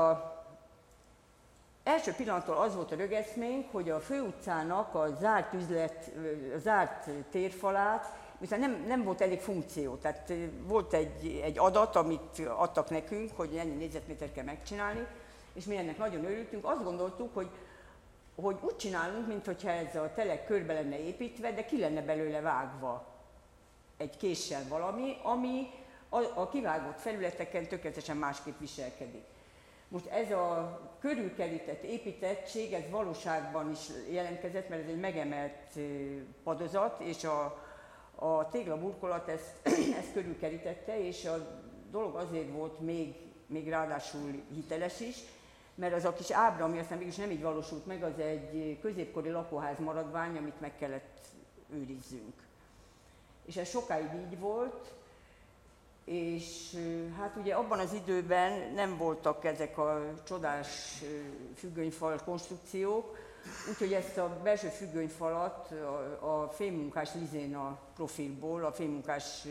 első pillanattól az volt a rögeszménk, hogy a Főutcának a zárt üzlet, a zárt térfalát, viszont nem volt elég funkció, tehát volt egy adat, amit adtak nekünk, hogy ennyi négyzetméter kell megcsinálni, és mi ennek nagyon örültünk. Azt gondoltuk, hogy úgy csinálunk, mintha ez a telek körbe lenne építve, de ki lenne belőle vágva egy késsel valami, ami a kivágott felületeken tökéletesen másképp viselkedik. Most ez a körülkerített építettség, ez valóságban is jelentkezett, mert ez egy megemelt padozat, és a téglaburkolat ezt körülkerítette, és a dolog azért volt még ráadásul hiteles is, mert az a kis ábra, ami aztán mégis nem így valósult meg, az egy középkori lakóház maradvány, amit meg kellett őrizzünk. És ez sokáig így volt, és hát ugye abban az időben nem voltak ezek a csodás függönyfal konstrukciók, úgyhogy ezt a belső függönyfalat a fémmunkás Lizéna profilból, a fémmunkás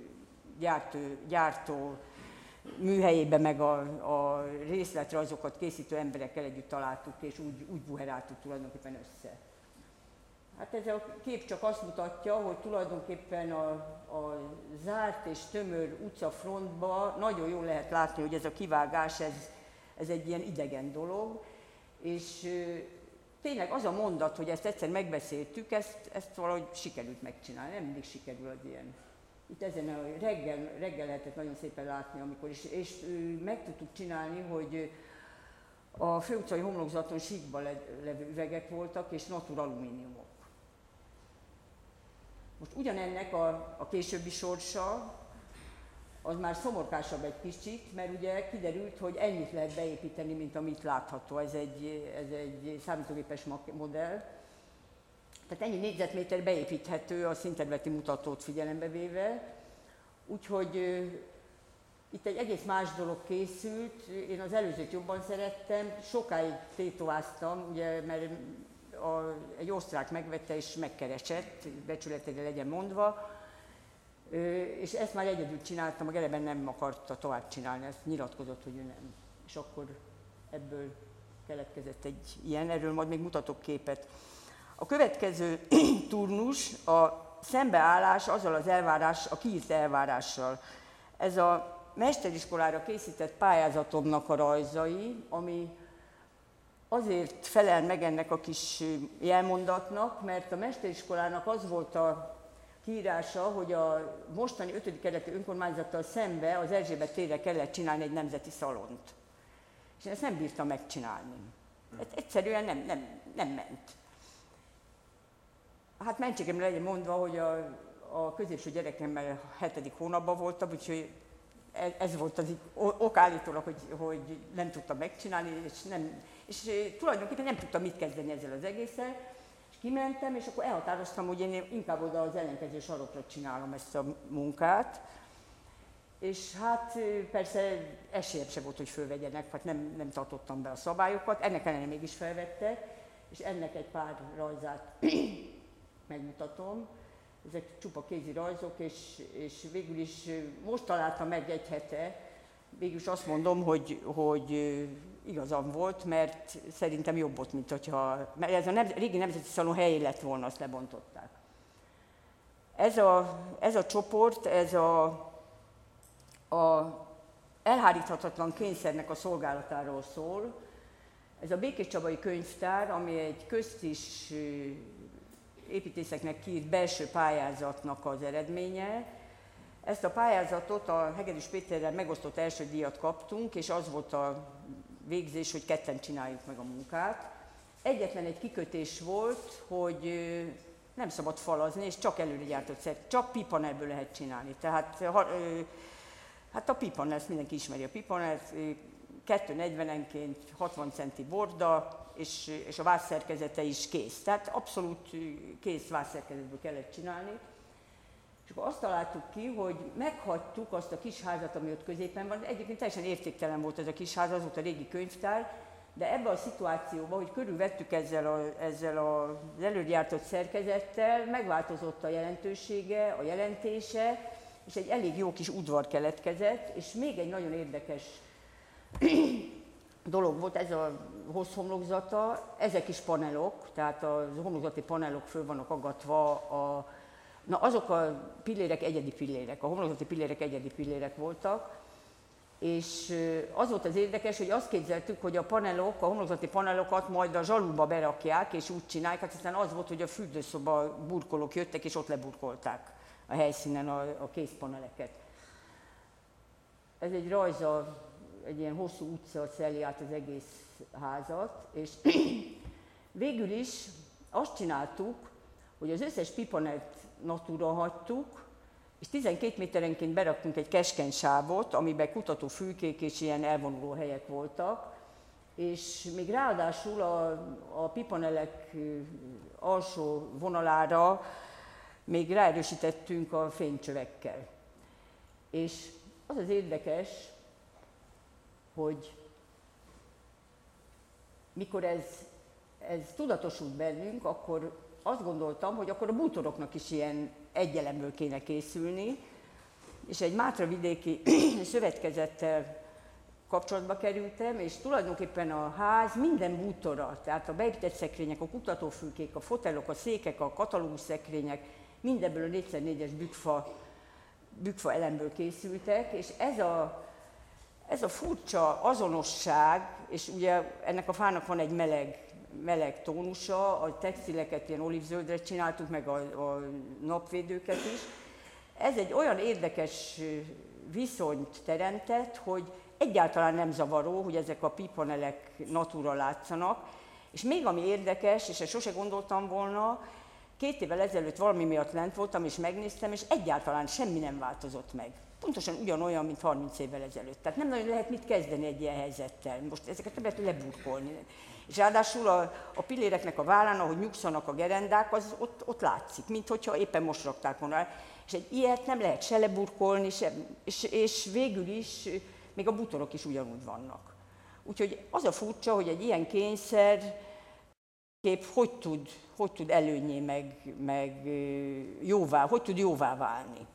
gyártó műhelyében meg a részletrajzokat készítő emberekkel együtt találtuk, és úgy buheráltuk tulajdonképpen össze. Hát ez a kép csak azt mutatja, hogy tulajdonképpen a zárt és tömör utcafrontban nagyon jól lehet látni, hogy ez a kivágás, ez egy ilyen idegen dolog, és tényleg az a mondat, hogy ezt egyszer megbeszéltük, ezt valahogy sikerült megcsinálni, nem mindig sikerül az ilyen. Itt ezen a reggel lehetett nagyon szépen látni, amikor is, és meg tudtuk csinálni, hogy a főutcai homlokzaton síkban levő üvegek voltak, és natur alumíniumok. Most ugyanennek a későbbi sorsa, az már szomorkásabb egy kicsit, mert ugye kiderült, hogy ennyit lehet beépíteni, mint amit látható. Ez egy számítógépes modell. Tehát ennyi négyzetméter beépíthető a színterületi mutatót figyelembe véve. Úgyhogy itt egy egész más dolog készült. Én az előzőt jobban szerettem, sokáig tétováztam, ugye, mert egy osztrák megvette és megkeresett, becsületére legyen mondva, és ezt már egyedül csináltam, a Gereben nem akarta tovább csinálni, ezt nyilatkozott, hogy ő nem. És akkor ebből keletkezett egy ilyen, erről majd még mutatok képet. A következő turnus a szembeállás azzal az elvárás, a kiírt elvárással. Ez a mesteriskolára készített pályázatomnak a rajzai, ami azért felel meg ennek a kis jelmondatnak, mert a mesteriskolának az volt a kiírása, hogy a mostani 5. kerületi önkormányzattal szembe az Erzsébet térre kellett csinálni egy nemzeti szalont. És én ezt nem bírtam megcsinálni. Egyszerűen nem ment. Hát mentségemre legyen mondva, hogy a középső gyerekemmel 7. hónapban voltam, úgyhogy ez volt az ok állítólag, hogy nem tudtam megcsinálni, és tulajdonképpen nem tudtam mit kezdeni ezzel az egésszel. És kimentem, és akkor elhatároztam, hogy én inkább oda az ellenkező sarokra csinálom ezt a munkát. És hát persze esélyem se volt, hogy fölvegyenek, hát nem tartottam be a szabályokat, ennek ellenére mégis felvettek, és ennek egy pár rajzát megmutatom. Ezek csupa kézi rajzok, és végül is most találtam meg egy hete, végülis azt mondom, hogy igazam volt, mert szerintem jobb volt, mint hogyha... Mert ez a régi Nemzeti Szalon helyé lett volna, azt lebontották. Ez a csoport, ez a elháríthatatlan kényszernek a szolgálatáról szól. Ez a Békés Csabai Könyvtár, ami egy köztis építészeknek kiírt belső pályázatnak az eredménye. Ezt a pályázatot a Hegedűs Péterrel megosztott első díjat kaptunk, és az volt a végzés, hogy ketten csináljuk meg a munkát. Egyetlen egy kikötés volt, hogy nem szabad falazni, és csak előre gyártott csak pipanelből lehet csinálni. Tehát hát a pipanel, ezt mindenki ismeri a pipanelt, 2,40-enként 60 centi borda, és a vászszerkezete is kész. Tehát abszolút kész vászszerkezetből kellett csinálni. És akkor azt találtuk ki, hogy meghagytuk azt a kis házat, ami ott középen van. Egyébként teljesen értéktelen volt ez a kis ház, az volt a régi könyvtár, de ebben a szituációban, hogy körülvettük ezzel az előgyártott szerkezettel, megváltozott a jelentősége, a jelentése, és egy elég jó kis udvar keletkezett, és még egy nagyon érdekes dolog volt, ez a hosszhomlokzata, ezek is panelok, tehát a homlokzati panelok föl vannak aggatva, azok a pillérek egyedi pillérek, a homlokzati pillérek egyedi pillérek voltak, és az volt az érdekes, hogy azt képzeltük, hogy a homlokzati panelokat majd a zsalúba berakják, és úgy csinálják, hát aztán az volt, hogy a fürdőszoba burkolók jöttek, és ott leburkolták a helyszínen a készpaneleket. Ez egy rajza, egy ilyen hosszú utca szeli át az egész házat, és végül is azt csináltuk, hogy az összes pipanelt natura hagytuk, és 12 méterenként beraktunk egy keskeny sávot, amiben kutatófülkék és ilyen elvonuló helyek voltak, és még ráadásul a pipanelek alsó vonalára még ráerősítettünk a fénycsövekkel. És az az érdekes, hogy mikor ez tudatosult bennünk, akkor azt gondoltam, hogy akkor a bútoroknak is ilyen egy elemből kéne készülni, és egy mátravidéki szövetkezettel kapcsolatba kerültem, és tulajdonképpen a ház minden bútora, tehát a beépített szekrények, a kutatófülkék, a fotelok, a székek, a katalógus szekrények, mindebből a 4x4-es bükfa elemből készültek, és ez a furcsa azonosság, és ugye ennek a fának van egy meleg tónusa, a textileket ilyen olívzöldre csináltuk, meg a napvédőket is. Ez egy olyan érdekes viszonyt teremtett, hogy egyáltalán nem zavaró, hogy ezek a pipanelek natura látszanak. És még ami érdekes, és ezt sose gondoltam volna, 2 évvel ezelőtt valami miatt lent voltam, és megnéztem, és egyáltalán semmi nem változott meg. Pontosan ugyanolyan, mint 30 évvel ezelőtt. Tehát nem nagyon lehet mit kezdeni egy ilyen helyzettel. Most ezeket nem lehet leburkolni. És ráadásul a pilléreknek a vállán, ahogy nyugszanak a gerendák, az ott látszik, minthogyha éppen most rakták volna. És egy ilyet nem lehet se leburkolni, és végül is még a bútorok is ugyanúgy vannak. Úgyhogy az a furcsa, hogy egy ilyen kényszer kép hogy tud előnyé, meg jóvá, hogy tud jóvá válni.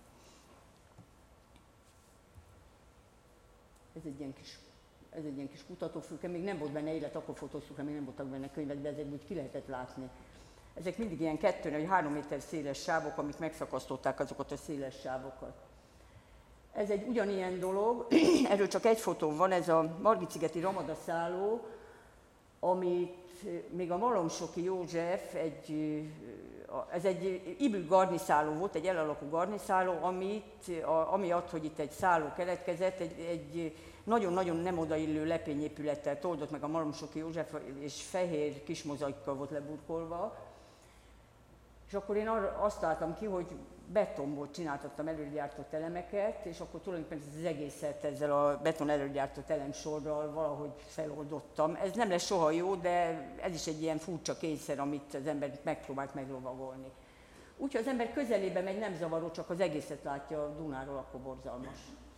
Ez egy ilyen kis kutatófülke, még nem volt benne élet, akkor fotóztuk, még nem voltak benne könyvek, de ezek úgy ki lehetett látni. Ezek mindig ilyen 2 vagy 3 méter széles sávok, amik megszakasztották azokat a széles sávokat. Ez egy ugyanilyen dolog, erről csak egy fotón van, ez a Margit-szigeti Ramada-szálló, amit még a Malomsoki József, ez egy ibül garniszáló volt, egy elalakú garniszáló, amiatt, hogy itt egy szálló keletkezett, egy nagyon-nagyon nem odaillő lepényépülettel toldott meg a Malomsoki József, és fehér kis mozaikkal volt leburkolva. És akkor én azt találtam ki, hogy betonból csináltattam előgyártott elemeket, és akkor tulajdonképpen az egészet ezzel a beton előgyártott elemsorral valahogy feloldottam. Ez nem lesz soha jó, de ez is egy ilyen furcsa kényszer, amit az ember megpróbált meglovagolni. Úgyhogy az ember közelébe megy, nem zavaró, csak az egészet látja a Dunáról, akkor borzalmas.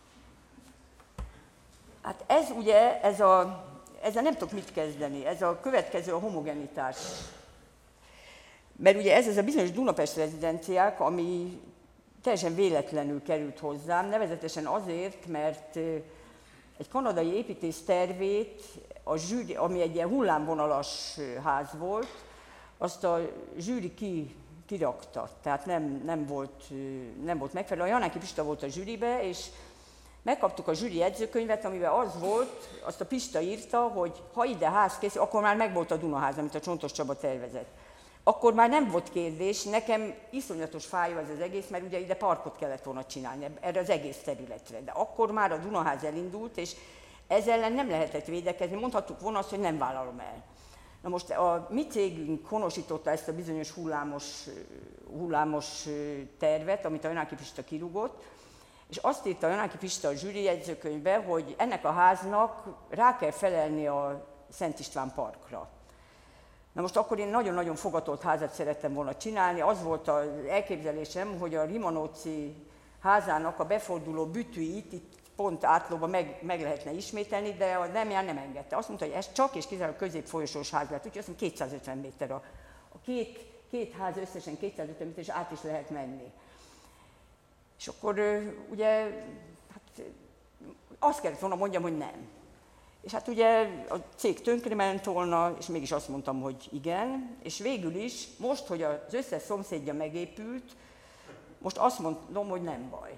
Hát ez ugye, ezzel nem tudok mit kezdeni, ez a következő a homogenitás. Mert ugye ez a bizonyos Dunapest rezidenciák, ami teljesen véletlenül került hozzám, nevezetesen azért, mert egy kanadai építész tervét, ami egy ilyen hullámvonalas ház volt, azt a zsűri kirakta, tehát nem volt megfelelő. A Janáki Pista volt a zsűribe, és megkaptuk a zsűri jegyzőkönyvet, amiben az volt, azt a Pista írta, hogy ha ide ház készül, akkor már megvolt a Dunaház, amit a Csontos Csaba tervezett. Akkor már nem volt kérdés, nekem iszonyatos fájó ez az egész, mert ugye ide parkot kellett volna csinálni, erre az egész területre. De akkor már a Dunaház elindult, és ez ellen nem lehetett védekezni, mondhattuk volna azt, hogy nem vállalom el. Na most a mi cégünk honosította ezt a bizonyos hullámos tervet, amit a Janáki Pista kirúgott, és azt írta a Janáki Pista a zsűri jegyzőkönyvbe, hogy ennek a háznak rá kell felelni a Szent István parkra. Na most akkor én nagyon-nagyon fogatolt házat szerettem volna csinálni, az volt az elképzelésem, hogy a Rimanóci házának a beforduló bütűit itt pont átlóban meg lehetne ismételni, de a Demján nem engedte. Azt mondta, hogy ez csak és kizárólag középfolyosós ház lett, úgyhogy azt mondja, 250 méter a két ház összesen 250 méter, és át is lehet menni. És akkor ugye, hát azt kellett volna mondjam, hogy nem. És hát ugye a cég tönkrement volna, és mégis azt mondtam, hogy igen, és végül is, most, hogy az összes szomszédja megépült, most azt mondom, hogy nem baj.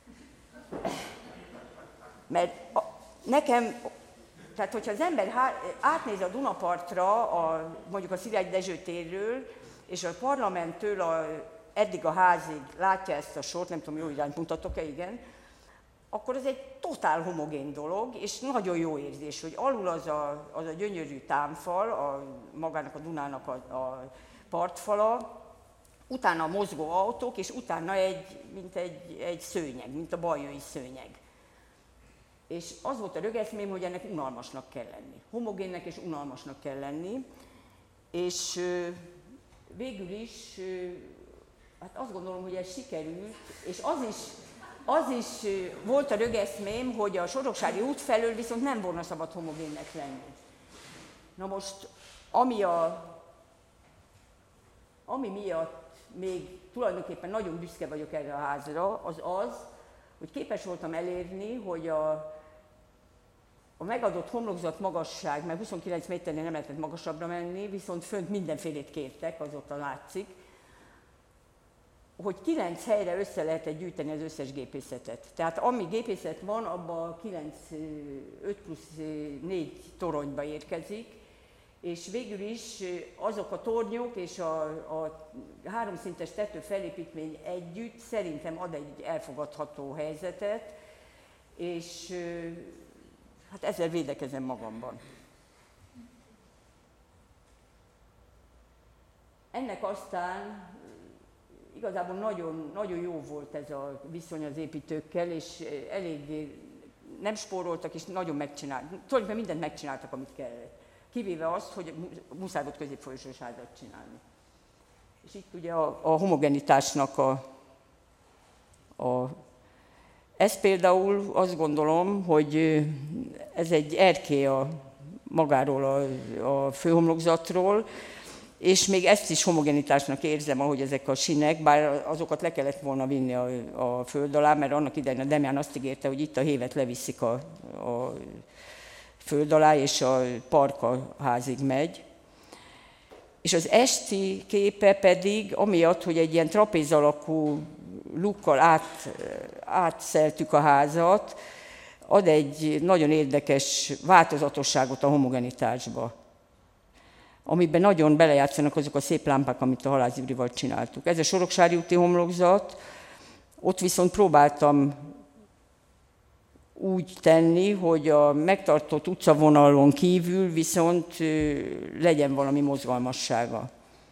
Mert nekem, tehát hogyha az ember átnéz a Dunapartra, mondjuk a Szilágy Dezső térről, és a parlamenttől eddig a házig látja ezt a sort, nem tudom, jó irányt mutatok-e, igen, akkor ez egy totál homogén dolog, és nagyon jó érzés, hogy alul az a gyönyörű támfal, magának a Dunának a partfala, utána a mozgó autók, és utána mint egy szőnyeg, mint a baljöi szőnyeg. És az volt a rögeszmém, hogy ennek unalmasnak kell lenni. Homogénnek és unalmasnak kell lenni, és végül is, hát azt gondolom, hogy ez sikerült, és az is volt a rögeszmém, hogy a Soroksári út felől viszont nem volna szabad homogénnek lenni. Na most, ami miatt még tulajdonképpen nagyon büszke vagyok erre a házra, az, hogy képes voltam elérni, hogy a megadott homlokzat magasság, mert 29 méternél nem lehetett magasabbra menni, viszont fönt mindenfélét kértek, azóta látszik, hogy 9 helyre össze lehetett gyűjteni az összes gépészetet. Tehát ami gépészet van, abban 5+4 toronyba érkezik, és végül is azok a tornyok és a 3-szintes tető felépítmény együtt szerintem ad egy elfogadható helyzetet, és hát ezzel védekezem magamban. Ennek aztán igazából nagyon, nagyon jó volt ez a viszony az építőkkel, és eléggé nem spóroltak, és nagyon megcsináltak. Tulajdonképpen mindent megcsináltak, amit kellett. Kivéve azt, hogy muszáj volt középfolyosós házat csinálni. És itt ugye a homogenitásnak ez például azt gondolom, hogy ez egy erkély magáról a főhomlokzatról, és még ezt is homogenitásnak érzem, ahogy ezek a sinek, bár azokat le kellett volna vinni a föld alá, mert annak idején a Demján azt ígérte, hogy itt a hévet leviszik a föld alá, és a park a házig megy. És az esti képe pedig, amiatt, hogy egy ilyen trapéz alakú lukkal átszeltük a házat, ad egy nagyon érdekes változatosságot a homogenitásba, amiben nagyon belejátszanak azok a szép lámpák, amit a Halász Gyurival csináltuk. Ez a Soroksári úti homlokzat, ott viszont próbáltam úgy tenni, hogy a megtartott utcavonalon kívül viszont legyen valami mozgalmassága.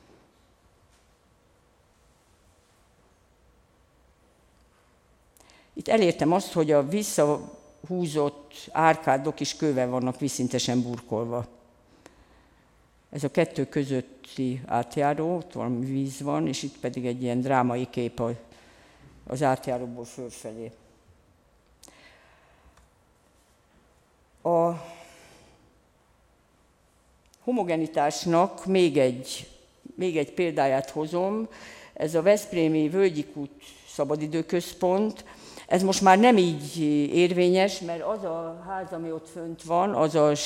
Itt elértem azt, hogy a visszahúzott árkádok is kővel vannak vízszintesen burkolva. Ez a kettő közötti átjáró, ott valami víz van, és itt pedig egy ilyen drámai kép az átjáróból fölfelé. A homogenitásnak még egy példáját hozom, ez a veszprémi Völgyikút szabadidőközpont. Ez most már nem így érvényes, mert az a ház, ami ott fönt van, az a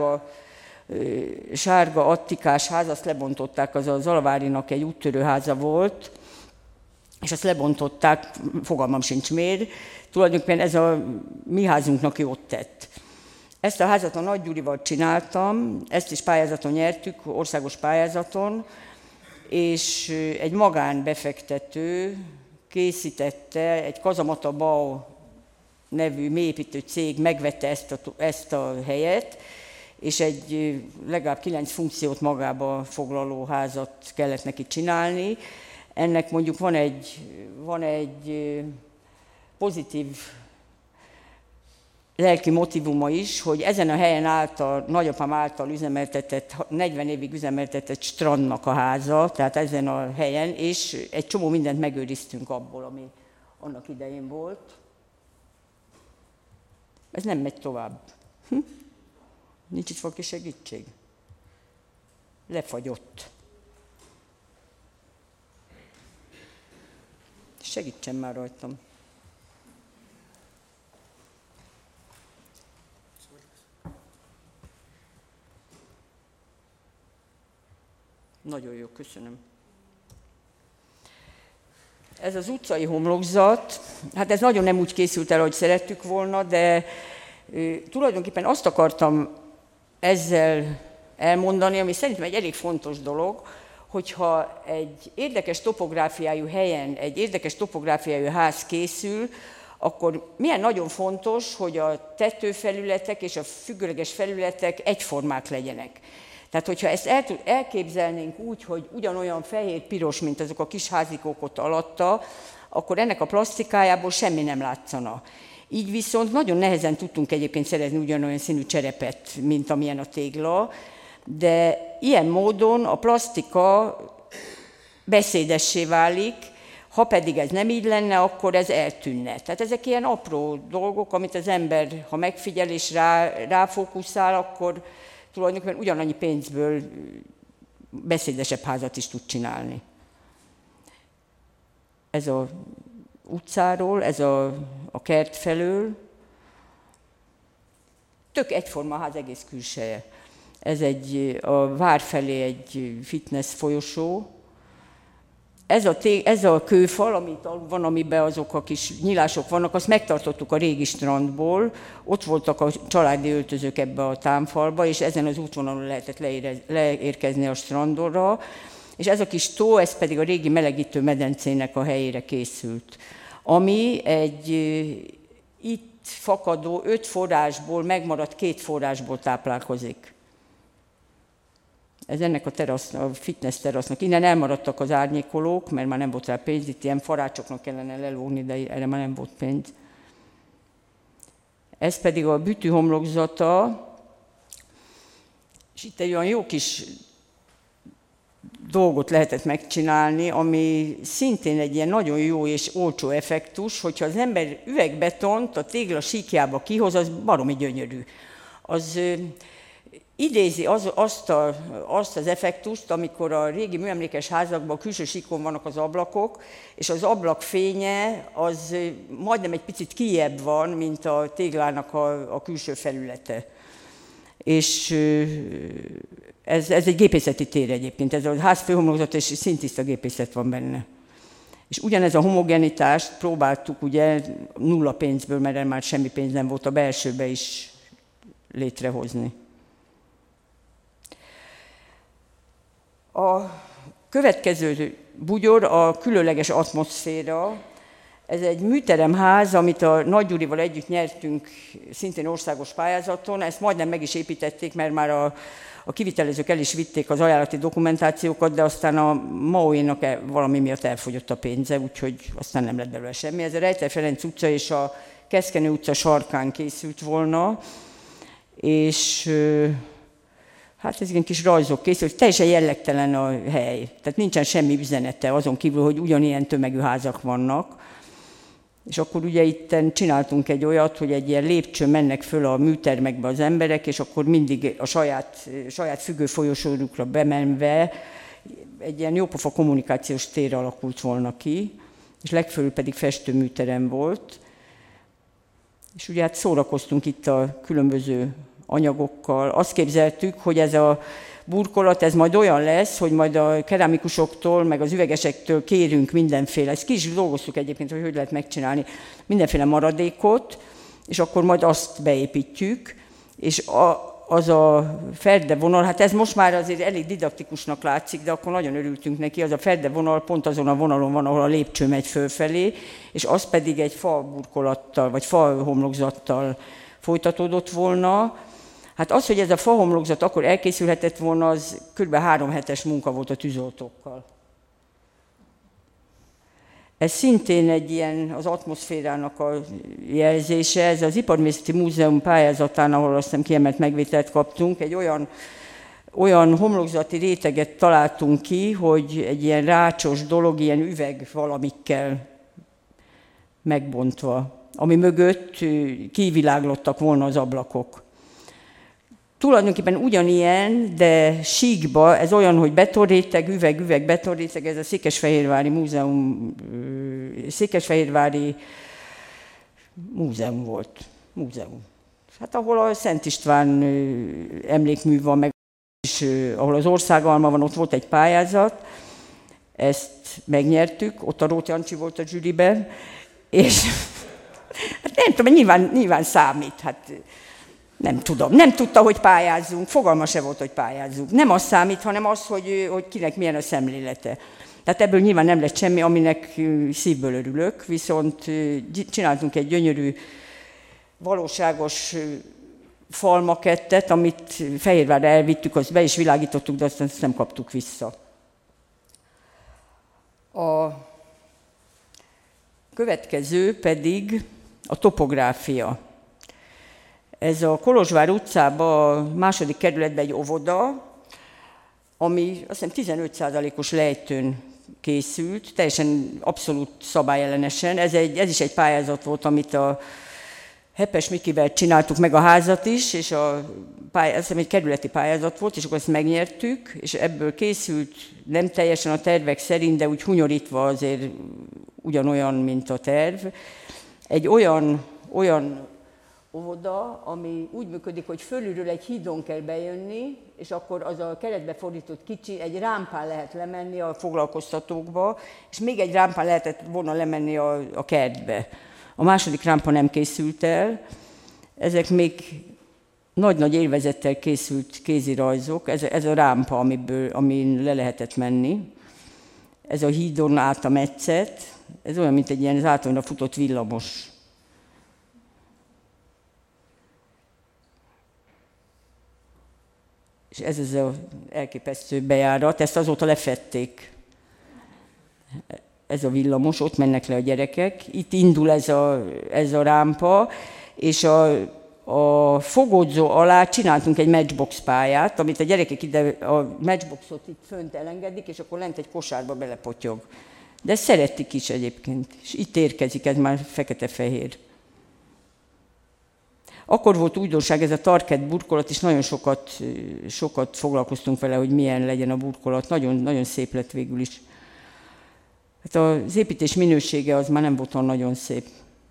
sárga attikás ház, azt lebontották, az a Zalavárinak egy úttörőháza volt, és azt lebontották, fogalmam sincs miért, tulajdonképpen ez a mi házunknak jót tett. Ezt a házat a Nagy Gyurival csináltam, ezt is pályázaton nyertük, országos pályázaton, és egy magánbefektető készítette, egy Kazamata Bau nevű mélyépítő cég megvette ezt a helyet, és egy legalább 9 funkciót magába foglaló házat kellett neki csinálni. Ennek mondjuk van egy pozitív lelki motívuma is, hogy ezen a helyen nagyapám által üzemeltetett, 40 évig üzemeltetett strandnak a háza, tehát ezen a helyen, és egy csomó mindent megőriztünk abból, ami annak idején volt. Ez nem megy tovább. Nincs itt valaki segítség? Lefagyott. Segítsen már rajtam. Nagyon jó, köszönöm. Ez az utcai homlokzat, hát ez nagyon nem úgy készült el, ahogy szerettük volna, de tulajdonképpen azt akartam ezzel elmondani, ami szerintem egy elég fontos dolog, hogyha egy érdekes topográfiájú helyen, egy érdekes topográfiájú ház készül, akkor milyen nagyon fontos, hogy a tetőfelületek és a függőleges felületek egyformák legyenek. Tehát, hogyha ezt elképzelnénk úgy, hogy ugyanolyan fehér-piros, mint azok a kis házikók ott alatta, akkor ennek a plastikájából semmi nem látszana. Így viszont nagyon nehezen tudtunk egyébként szerezni ugyanolyan színű cserepet, mint amilyen a tégla, de ilyen módon a plastika beszédessé válik, ha pedig ez nem így lenne, akkor ez eltűnne. Tehát ezek ilyen apró dolgok, amit az ember, ha megfigyel és ráfókuszál, akkor tulajdonképpen ugyanannyi pénzből beszédesebb házat is tud csinálni. Ez az utcáról, ez a kert felől, tök egyforma a ház egész külseje. Ez a vár felé egy fitness folyosó. Ez a kőfal, amit van, amiben azok a kis nyílások vannak, azt megtartottuk a régi strandból. Ott voltak a családi öltözők ebbe a támfalba, és ezen az útvonalon lehetett leérkezni a strandra. És ez a kis tó, ez pedig a régi melegítő medencének a helyére készült, ami egy itt fakadó 5 forrásból megmaradt 2 forrásból táplálkozik. Ez ennek a fitness terasznak. Innen elmaradtak az árnyékolók, mert már nem volt rá pénz, itt ilyen farácsoknak kellene lelógni, de erre már nem volt pénz. Ez pedig a bütű homlokzata, és itt egy olyan jó kis dolgot lehetett megcsinálni, ami szintén egy ilyen nagyon jó és olcsó effektus, hogyha az ember üvegbetont a tégla síkjába kihoz, az baromi gyönyörű. Az idézi azt az effektust, amikor a régi műemlékes házakban a külső síkon vannak az ablakok, és az ablak fénye az majdnem egy picit kijjebb van, mint a téglának a külső felülete. És ez egy gépészeti tér egyébként, ez a ház főhomlokzat, és szintiszta gépészet van benne. És ugyanez a homogenitást próbáltuk ugye nulla pénzből, mert már semmi pénz nem volt a belsőbe is létrehozni. A következő bugyor a különleges atmoszféra. Ez egy műteremház, amit a Nagy Gyurival együtt nyertünk szintén országos pályázaton. Ezt majdnem meg is építették, mert már a kivitelezők el is vitték az ajánlati dokumentációkat, de aztán a MAOE-nak valami miatt elfogyott a pénze, úgyhogy aztán nem lett belőle semmi. Ez a Rejter Ferenc utca és a Keszkenő utca sarkán készült volna, és hát ez ilyen kis rajzok készült, teljesen jellegtelen a hely. Tehát nincsen semmi üzenete azon kívül, hogy ugyanilyen tömegű házak vannak. És akkor ugye itt csináltunk egy olyat, hogy egy ilyen lépcsőn mennek föl a műtermekbe az emberek, és akkor mindig a saját függő folyosójukra bemenve egy ilyen jópofa kommunikációs tér alakult volna ki, és legfölül pedig festőműterem volt. És ugye hát szórakoztunk itt a különböző anyagokkal. Azt képzeltük, hogy ez a burkolat, ez majd olyan lesz, hogy majd a keramikusoktól, meg az üvegesektől kérünk mindenféle, ezt ki is dolgoztuk egyébként, hogy lehet megcsinálni, mindenféle maradékot, és akkor majd azt beépítjük, és az a ferdevonal, hát ez most már azért elég didaktikusnak látszik, de akkor nagyon örültünk neki, az a ferdevonal pont azon a vonalon van, ahol a lépcső megy fölfelé, és az pedig egy fa burkolattal, vagy fa homlokzattal folytatódott volna. Hát az, hogy ez a fa homlokzat akkor elkészülhetett volna, az kb. 3 hetes munka volt a tűzoltókkal. Ez szintén egy ilyen az atmoszférának a jelzése. Ez az Iparművészeti Múzeum pályázatán, ahol azt hiszem kiemelt megvételt kaptunk, egy olyan homlokzati réteget találtunk ki, hogy egy ilyen rácsos dolog, ilyen üveg valamikkel megbontva, ami mögött kiviláglottak volna az ablakok. Tulajdonképpen ugyanilyen, de síkba, ez olyan, hogy betonréteg, üveg, betonréteg, ez a Székesfehérvári múzeum volt. Hát ahol a Szent István emlékmű van, meg és ahol az Országalma van, ott volt egy pályázat, ezt megnyertük, ott a Róth Jancsi volt a zsűriben, és hát nem tudom, nyilván számít, hát nem tudom, nem tudta, hogy pályázzunk, fogalma se volt, hogy pályázzunk. Nem az számít, hanem az, hogy kinek milyen a szemlélete. Tehát ebből nyilván nem lett semmi, aminek szívből örülök, viszont csináltunk egy gyönyörű, valóságos falmakettet, amit Fehérvárra elvittük, azt be is világítottuk, de azt nem kaptuk vissza. A következő pedig a topográfia. Ez a Kolozsvár utcában, a második kerületben egy óvoda, ami azt hiszem 15%-os lejtőn készült, teljesen abszolút szabályellenesen. Ez is egy pályázat volt, amit a Hepes Mikivel csináltuk meg a házat is, és azt hiszem egy kerületi pályázat volt, és akkor ezt megnyertük, és ebből készült nem teljesen a tervek szerint, de úgy hunyorítva azért ugyanolyan, mint a terv. Egy olyan óvoda, ami úgy működik, hogy fölülről egy hídon kell bejönni, és akkor az a keretbe fordított kicsi, egy rámpán lehet lemenni a foglalkoztatókba, és még egy rámpán lehetett volna lemenni a kertbe. A második rámpa nem készült el, ezek még nagy-nagy élvezettel készült kézirajzok, ez a rámpa, amin le lehetett menni. Ez a hídon át a metszet, ez olyan, mint egy ilyen zátonyra futott villamos. És ez az elképesztő bejárat, ezt azóta lefedték. Ez a villamos, ott mennek le a gyerekek, itt indul ez a rámpa, és a fogódzó alá csináltunk egy matchbox pályát, amit a gyerekek ide a matchboxot itt fönt elengedik, és akkor lent egy kosárba belepotyog. De ezt szeretik is egyébként, és itt érkezik, ez már fekete-fehér. Akkor volt újdonság ez a tarkett burkolat, és nagyon sokat foglalkoztunk vele, hogy milyen legyen a burkolat. Nagyon, nagyon szép lett végül is. Hát az építés minősége az már nem volt olyan nagyon szép.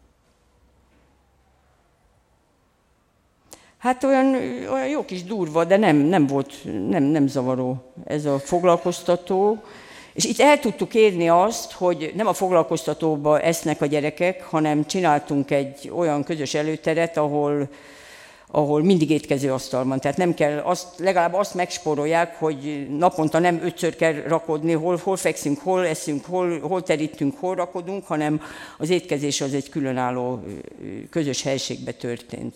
Hát olyan jó kis durva, de nem volt, nem zavaró ez a foglalkoztató. És itt el tudtuk érni azt, hogy nem a foglalkoztatóba esznek a gyerekek, hanem csináltunk egy olyan közös előteret, ahol mindig étkezőasztal van. Tehát nem kell, legalább azt megspórolják, hogy naponta nem 5-ször kell rakodni, hol fekszünk, hol eszünk, hol terítünk, hol rakodunk, hanem az étkezés az egy különálló közös helységbe történt.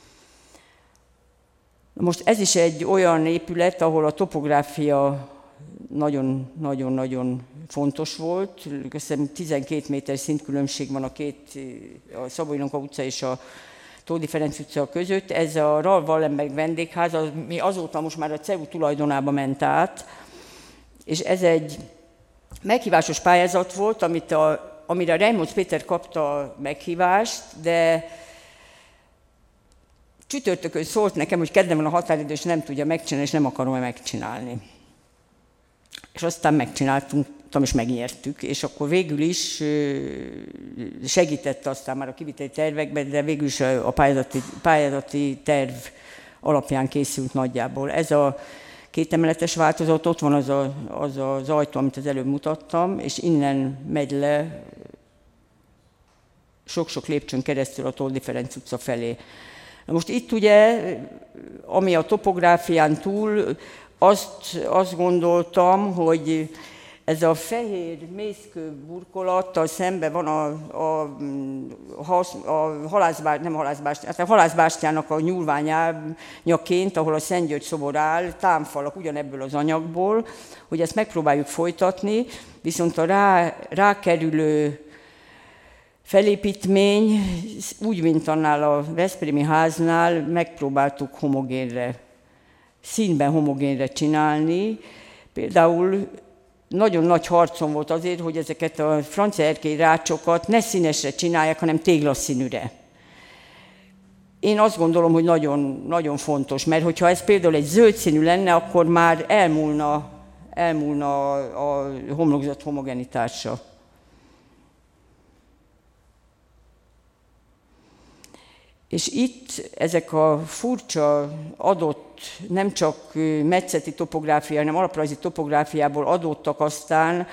Most ez is egy olyan épület, ahol a topográfia nagyon-nagyon fontos volt. Köszönöm, 12 méter szintkülönbség van a Szabó Ilonka utca és a Tódi Ferenc utca között. Ez a Raoul Wallenberg vendégház, ami azóta most már a CEU tulajdonába ment át, és ez egy meghívásos pályázat volt, amire Reimholz Péter kapta a meghívást, de csütörtökön szólt nekem, hogy kedden van a határidő, és nem tudja megcsinálni, és nem akarom megcsinálni. És aztán megcsináltunk, és megnyertük, és akkor végül is segített aztán már a kiviteli tervekben, de végül is a pályázati terv alapján készült nagyjából. Ez a 2 emeletes változat, ott van az ajtó, amit az előbb mutattam, és innen megy le sok-sok lépcsőn keresztül a Toldi Ferenc utca felé. Most itt ugye, ami a topográfián túl, azt gondoltam, hogy ez a fehér mészkő burkolattal szemben van a halászbástyának a nyúlványányaként, ahol a Szent György szobor áll, támfalak ugyanebből az anyagból, hogy ezt megpróbáljuk folytatni, viszont a rákerülő felépítmény, úgy, mint annál a veszprémi háznál, megpróbáltuk színben homogénre csinálni. Például nagyon nagy harcom volt azért, hogy ezeket a francia erkély rácsokat ne színesre csinálják, hanem téglaszínűre. Én azt gondolom, hogy nagyon, nagyon fontos, mert hogyha ez például egy zöld színű lenne, akkor már elmúlna a homlokzat homogenitása. És itt ezek a furcsa adott, nem csak metszeti topográfia, hanem alaprajzi topográfiából adottak aztán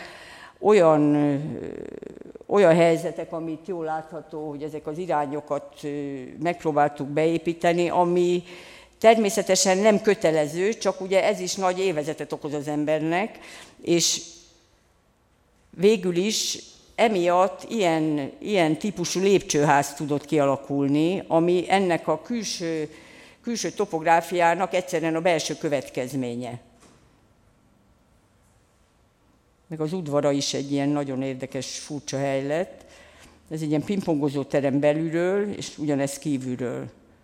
olyan helyzetek, amit jól látható, hogy ezek az irányokat megpróbáltuk beépíteni, ami természetesen nem kötelező, csak ugye ez is nagy évezetet okoz az embernek, és végül is emiatt ilyen típusú lépcsőház tudott kialakulni, ami ennek a külső topográfiának egyszerűen a belső következménye. Meg az udvara is egy ilyen nagyon érdekes, furcsa hely lett. Ez egy ilyen pingpongozó terem belülről, és ugyanez kívülről.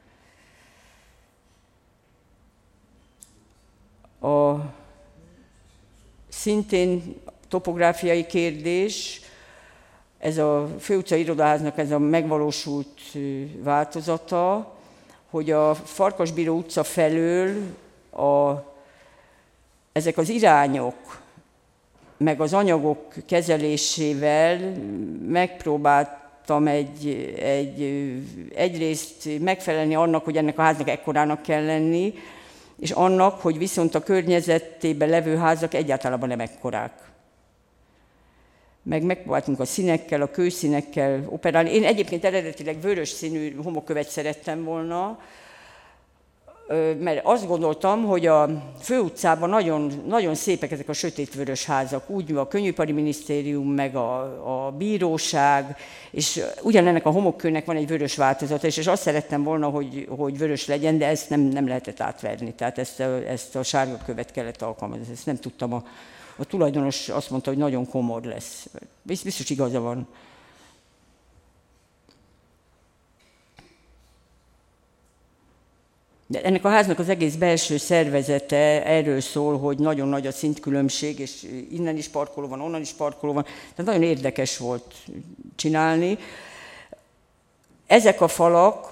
Szintén topográfiai kérdés, ez a Főutcai Irodaháznak ez a megvalósult változata, hogy a Farkasbíró utca felől ezek az irányok, meg az anyagok kezelésével megpróbáltam egyrészt megfelelni annak, hogy ennek a háznak ekkorának kell lenni, és annak, hogy viszont a környezetében levő házak egyáltalán nem ekkorák. Megpróbáltunk a színekkel, a kőszínekkel operálni. Én egyébként eredetileg vörös színű homokkövet szerettem volna, mert azt gondoltam, hogy a Főutcában nagyon, nagyon szépek ezek a sötétvörös házak, úgy a Könnyűipari Minisztérium, meg a bíróság, és ugyanennek a homokkőnek van egy vörös változata, és azt szerettem volna, hogy vörös legyen, de ezt nem lehetett átverni, tehát ezt a sárga követ kellett alkalmazni, ezt nem tudtam. A tulajdonos azt mondta, hogy nagyon komor lesz. Biztos igaza van. De ennek a háznak az egész belső szervezete erről szól, hogy nagyon nagy a szintkülönbség, és innen is parkoló van, onnan is parkoló van. Tehát nagyon érdekes volt csinálni. Ezek a falak,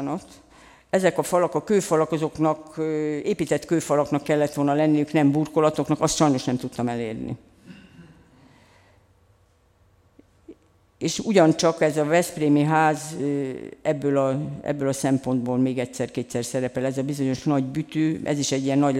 a kőfalak, azoknak épített kőfalaknak kellett volna lenniük, nem burkolatoknak, azt sajnos nem tudtam elérni. És ugyancsak ez a veszprémi ház ebből a szempontból még egyszer-kétszer szerepel. Ez a bizonyos nagy bütű, ez is egy ilyen nagy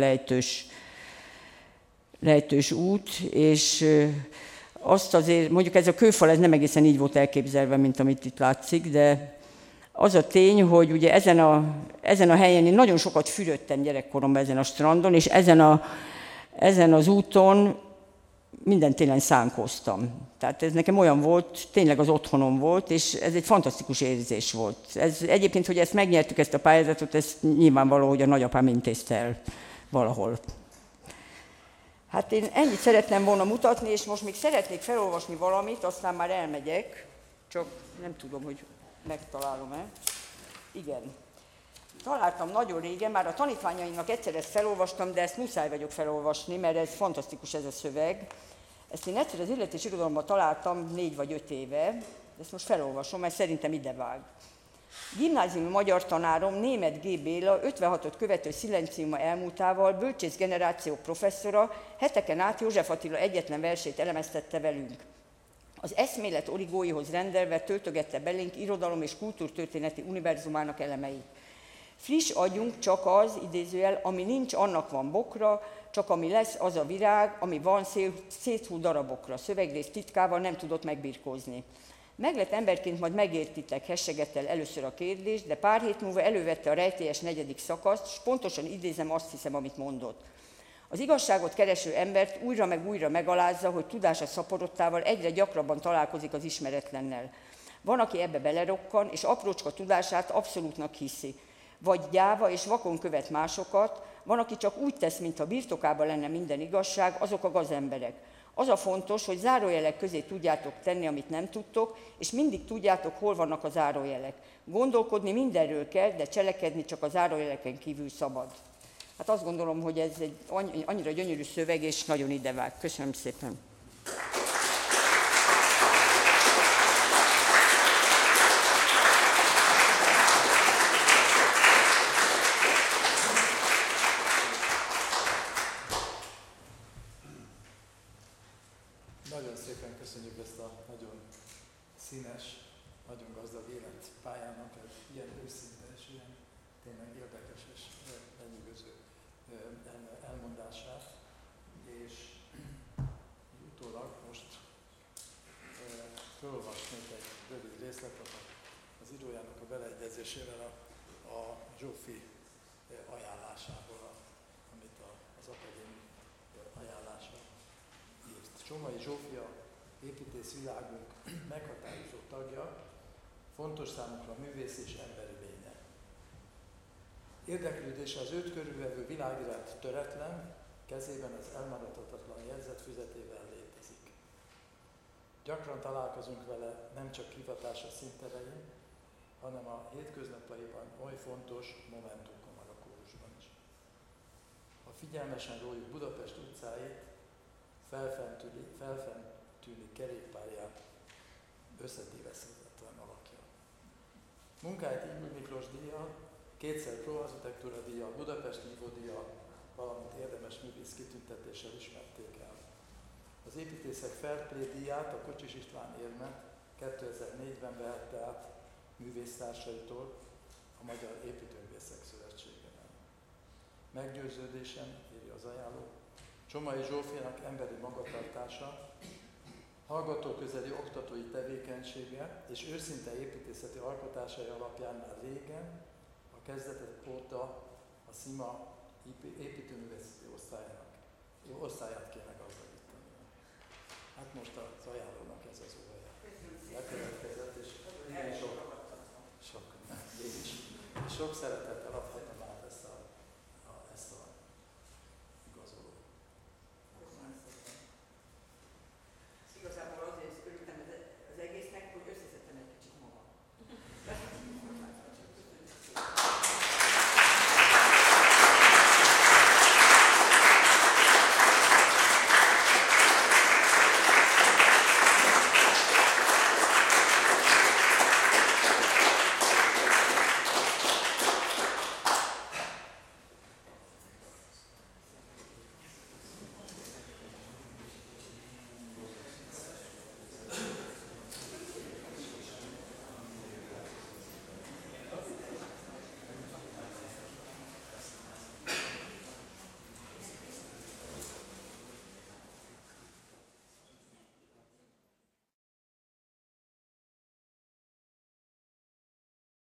lejtős út, és azt azért, mondjuk ez a kőfal ez nem egészen így volt elképzelve, mint amit itt látszik, de az a tény, hogy ugye ezen a helyen én nagyon sokat fürödtem gyerekkoromban ezen a strandon, és ezen az úton minden télen szánkoztam. Tehát ez nekem olyan volt, tényleg az otthonom volt, és ez egy fantasztikus érzés volt. Egyébként, hogy ezt megnyertük, ezt a pályázatot, ez nyilvánvaló, hogy a nagyapám intézte el valahol. Hát én ennyit szeretném volna mutatni, és most még szeretnék felolvasni valamit, aztán már elmegyek, csak nem tudom, hogy megtalálom-e. Igen. Találtam nagyon régen, már a tanítványaimnak egyszer ezt felolvastam, de ezt muszáj vagyok felolvasni, mert ez fantasztikus ez a szöveg. Ezt én egyszer az Illet és Irodalomban találtam 4 vagy 5 éve, ezt most felolvasom, mert szerintem idevág. Gimnáziumi magyar tanárom Németh G. Béla 56-ot követő szilenciuma elmúltával bölcsész generációk professzora heteken át József Attila egyetlen versét elemeztette velünk. Az eszmélet origóihoz rendelve töltögette belénk irodalom és kultúrtörténeti univerzumának elemeit. Friss agyunk csak az, idézőjel, ami nincs, annak van bokra, csak ami lesz, az a virág, ami van, széthull darabokra. Szövegrész titkával nem tudott megbirkózni. Meglett emberként, majd megértitek, hessegette el először a kérdést, de pár hét múlva elővette a rejtélyes 4. szakaszt, és pontosan idézem, azt hiszem, amit mondott. Az igazságot kereső embert újra meg újra megalázza, hogy tudása szaporodtával egyre gyakrabban találkozik az ismeretlennel. Van, aki ebbe belerokkan, és aprócska tudását abszolútnak hiszi. Vagy gyáva és vakon követ másokat, van, aki csak úgy tesz, mintha birtokában lenne minden igazság, azok a gazemberek. Az a fontos, hogy zárójelek közé tudjátok tenni, amit nem tudtok, és mindig tudjátok, hol vannak a zárójelek. Gondolkodni mindenről kell, de cselekedni csak a zárójeleken kívül szabad. Hát azt gondolom, hogy ez egy annyira gyönyörű szöveg, és nagyon idevág. Köszönöm szépen. Nagyon szépen köszönjük ezt a nagyon színes, nagyon gazdag életpályának, ilyen őszinte és ilyen tényleg érdekes és lenyűgöző elmondását. És utólag most felolvasnék egy rövid részletet az írójának a beleegyezésével a Zsófi ajánlásából, amit az akadémia ajánlása írt. Csomai Zsófia építészvilágunk meghatározó tagja, fontos számukra művész és emberi lénye. Érdeklődése az őt körülvevő világ iránt töretlen, kezében az elmaradhatatlan jegyzetfüzetével létezik. Gyakran találkozunk vele nem csak hivatása színterein, hanem a hétköznapjaiban oly fontos momentumokon a kórusban is. Ha figyelmesen róljuk Budapest utcáit, felfentűnik kerékpárját összetéveszthetetlen alakja. Munkáit Ybl Miklós díjjal, 2-szer Pro Architectura díjjal, Budapest Nívó díjjal, valamint érdemes művész kitüntetéssel ismerték el. Az építészek Fair Play díját a Kocsis István érme 2004-ben vehette át művésztársaitól a Magyar Építőművészek Szövetségében. Meggyőződésem, írja az ajánló, Csomai Zsófiának emberi magatartása, hallgatóközeli oktatói tevékenysége és őszinte építészeti alkotásai alapján már régen, a kezdetek óta a SZIMA építőművészeti osztályát kéne gazdagítani. Hát most az ajánlónak ez az óhaja. Lekövetkezett, és sok szeretettel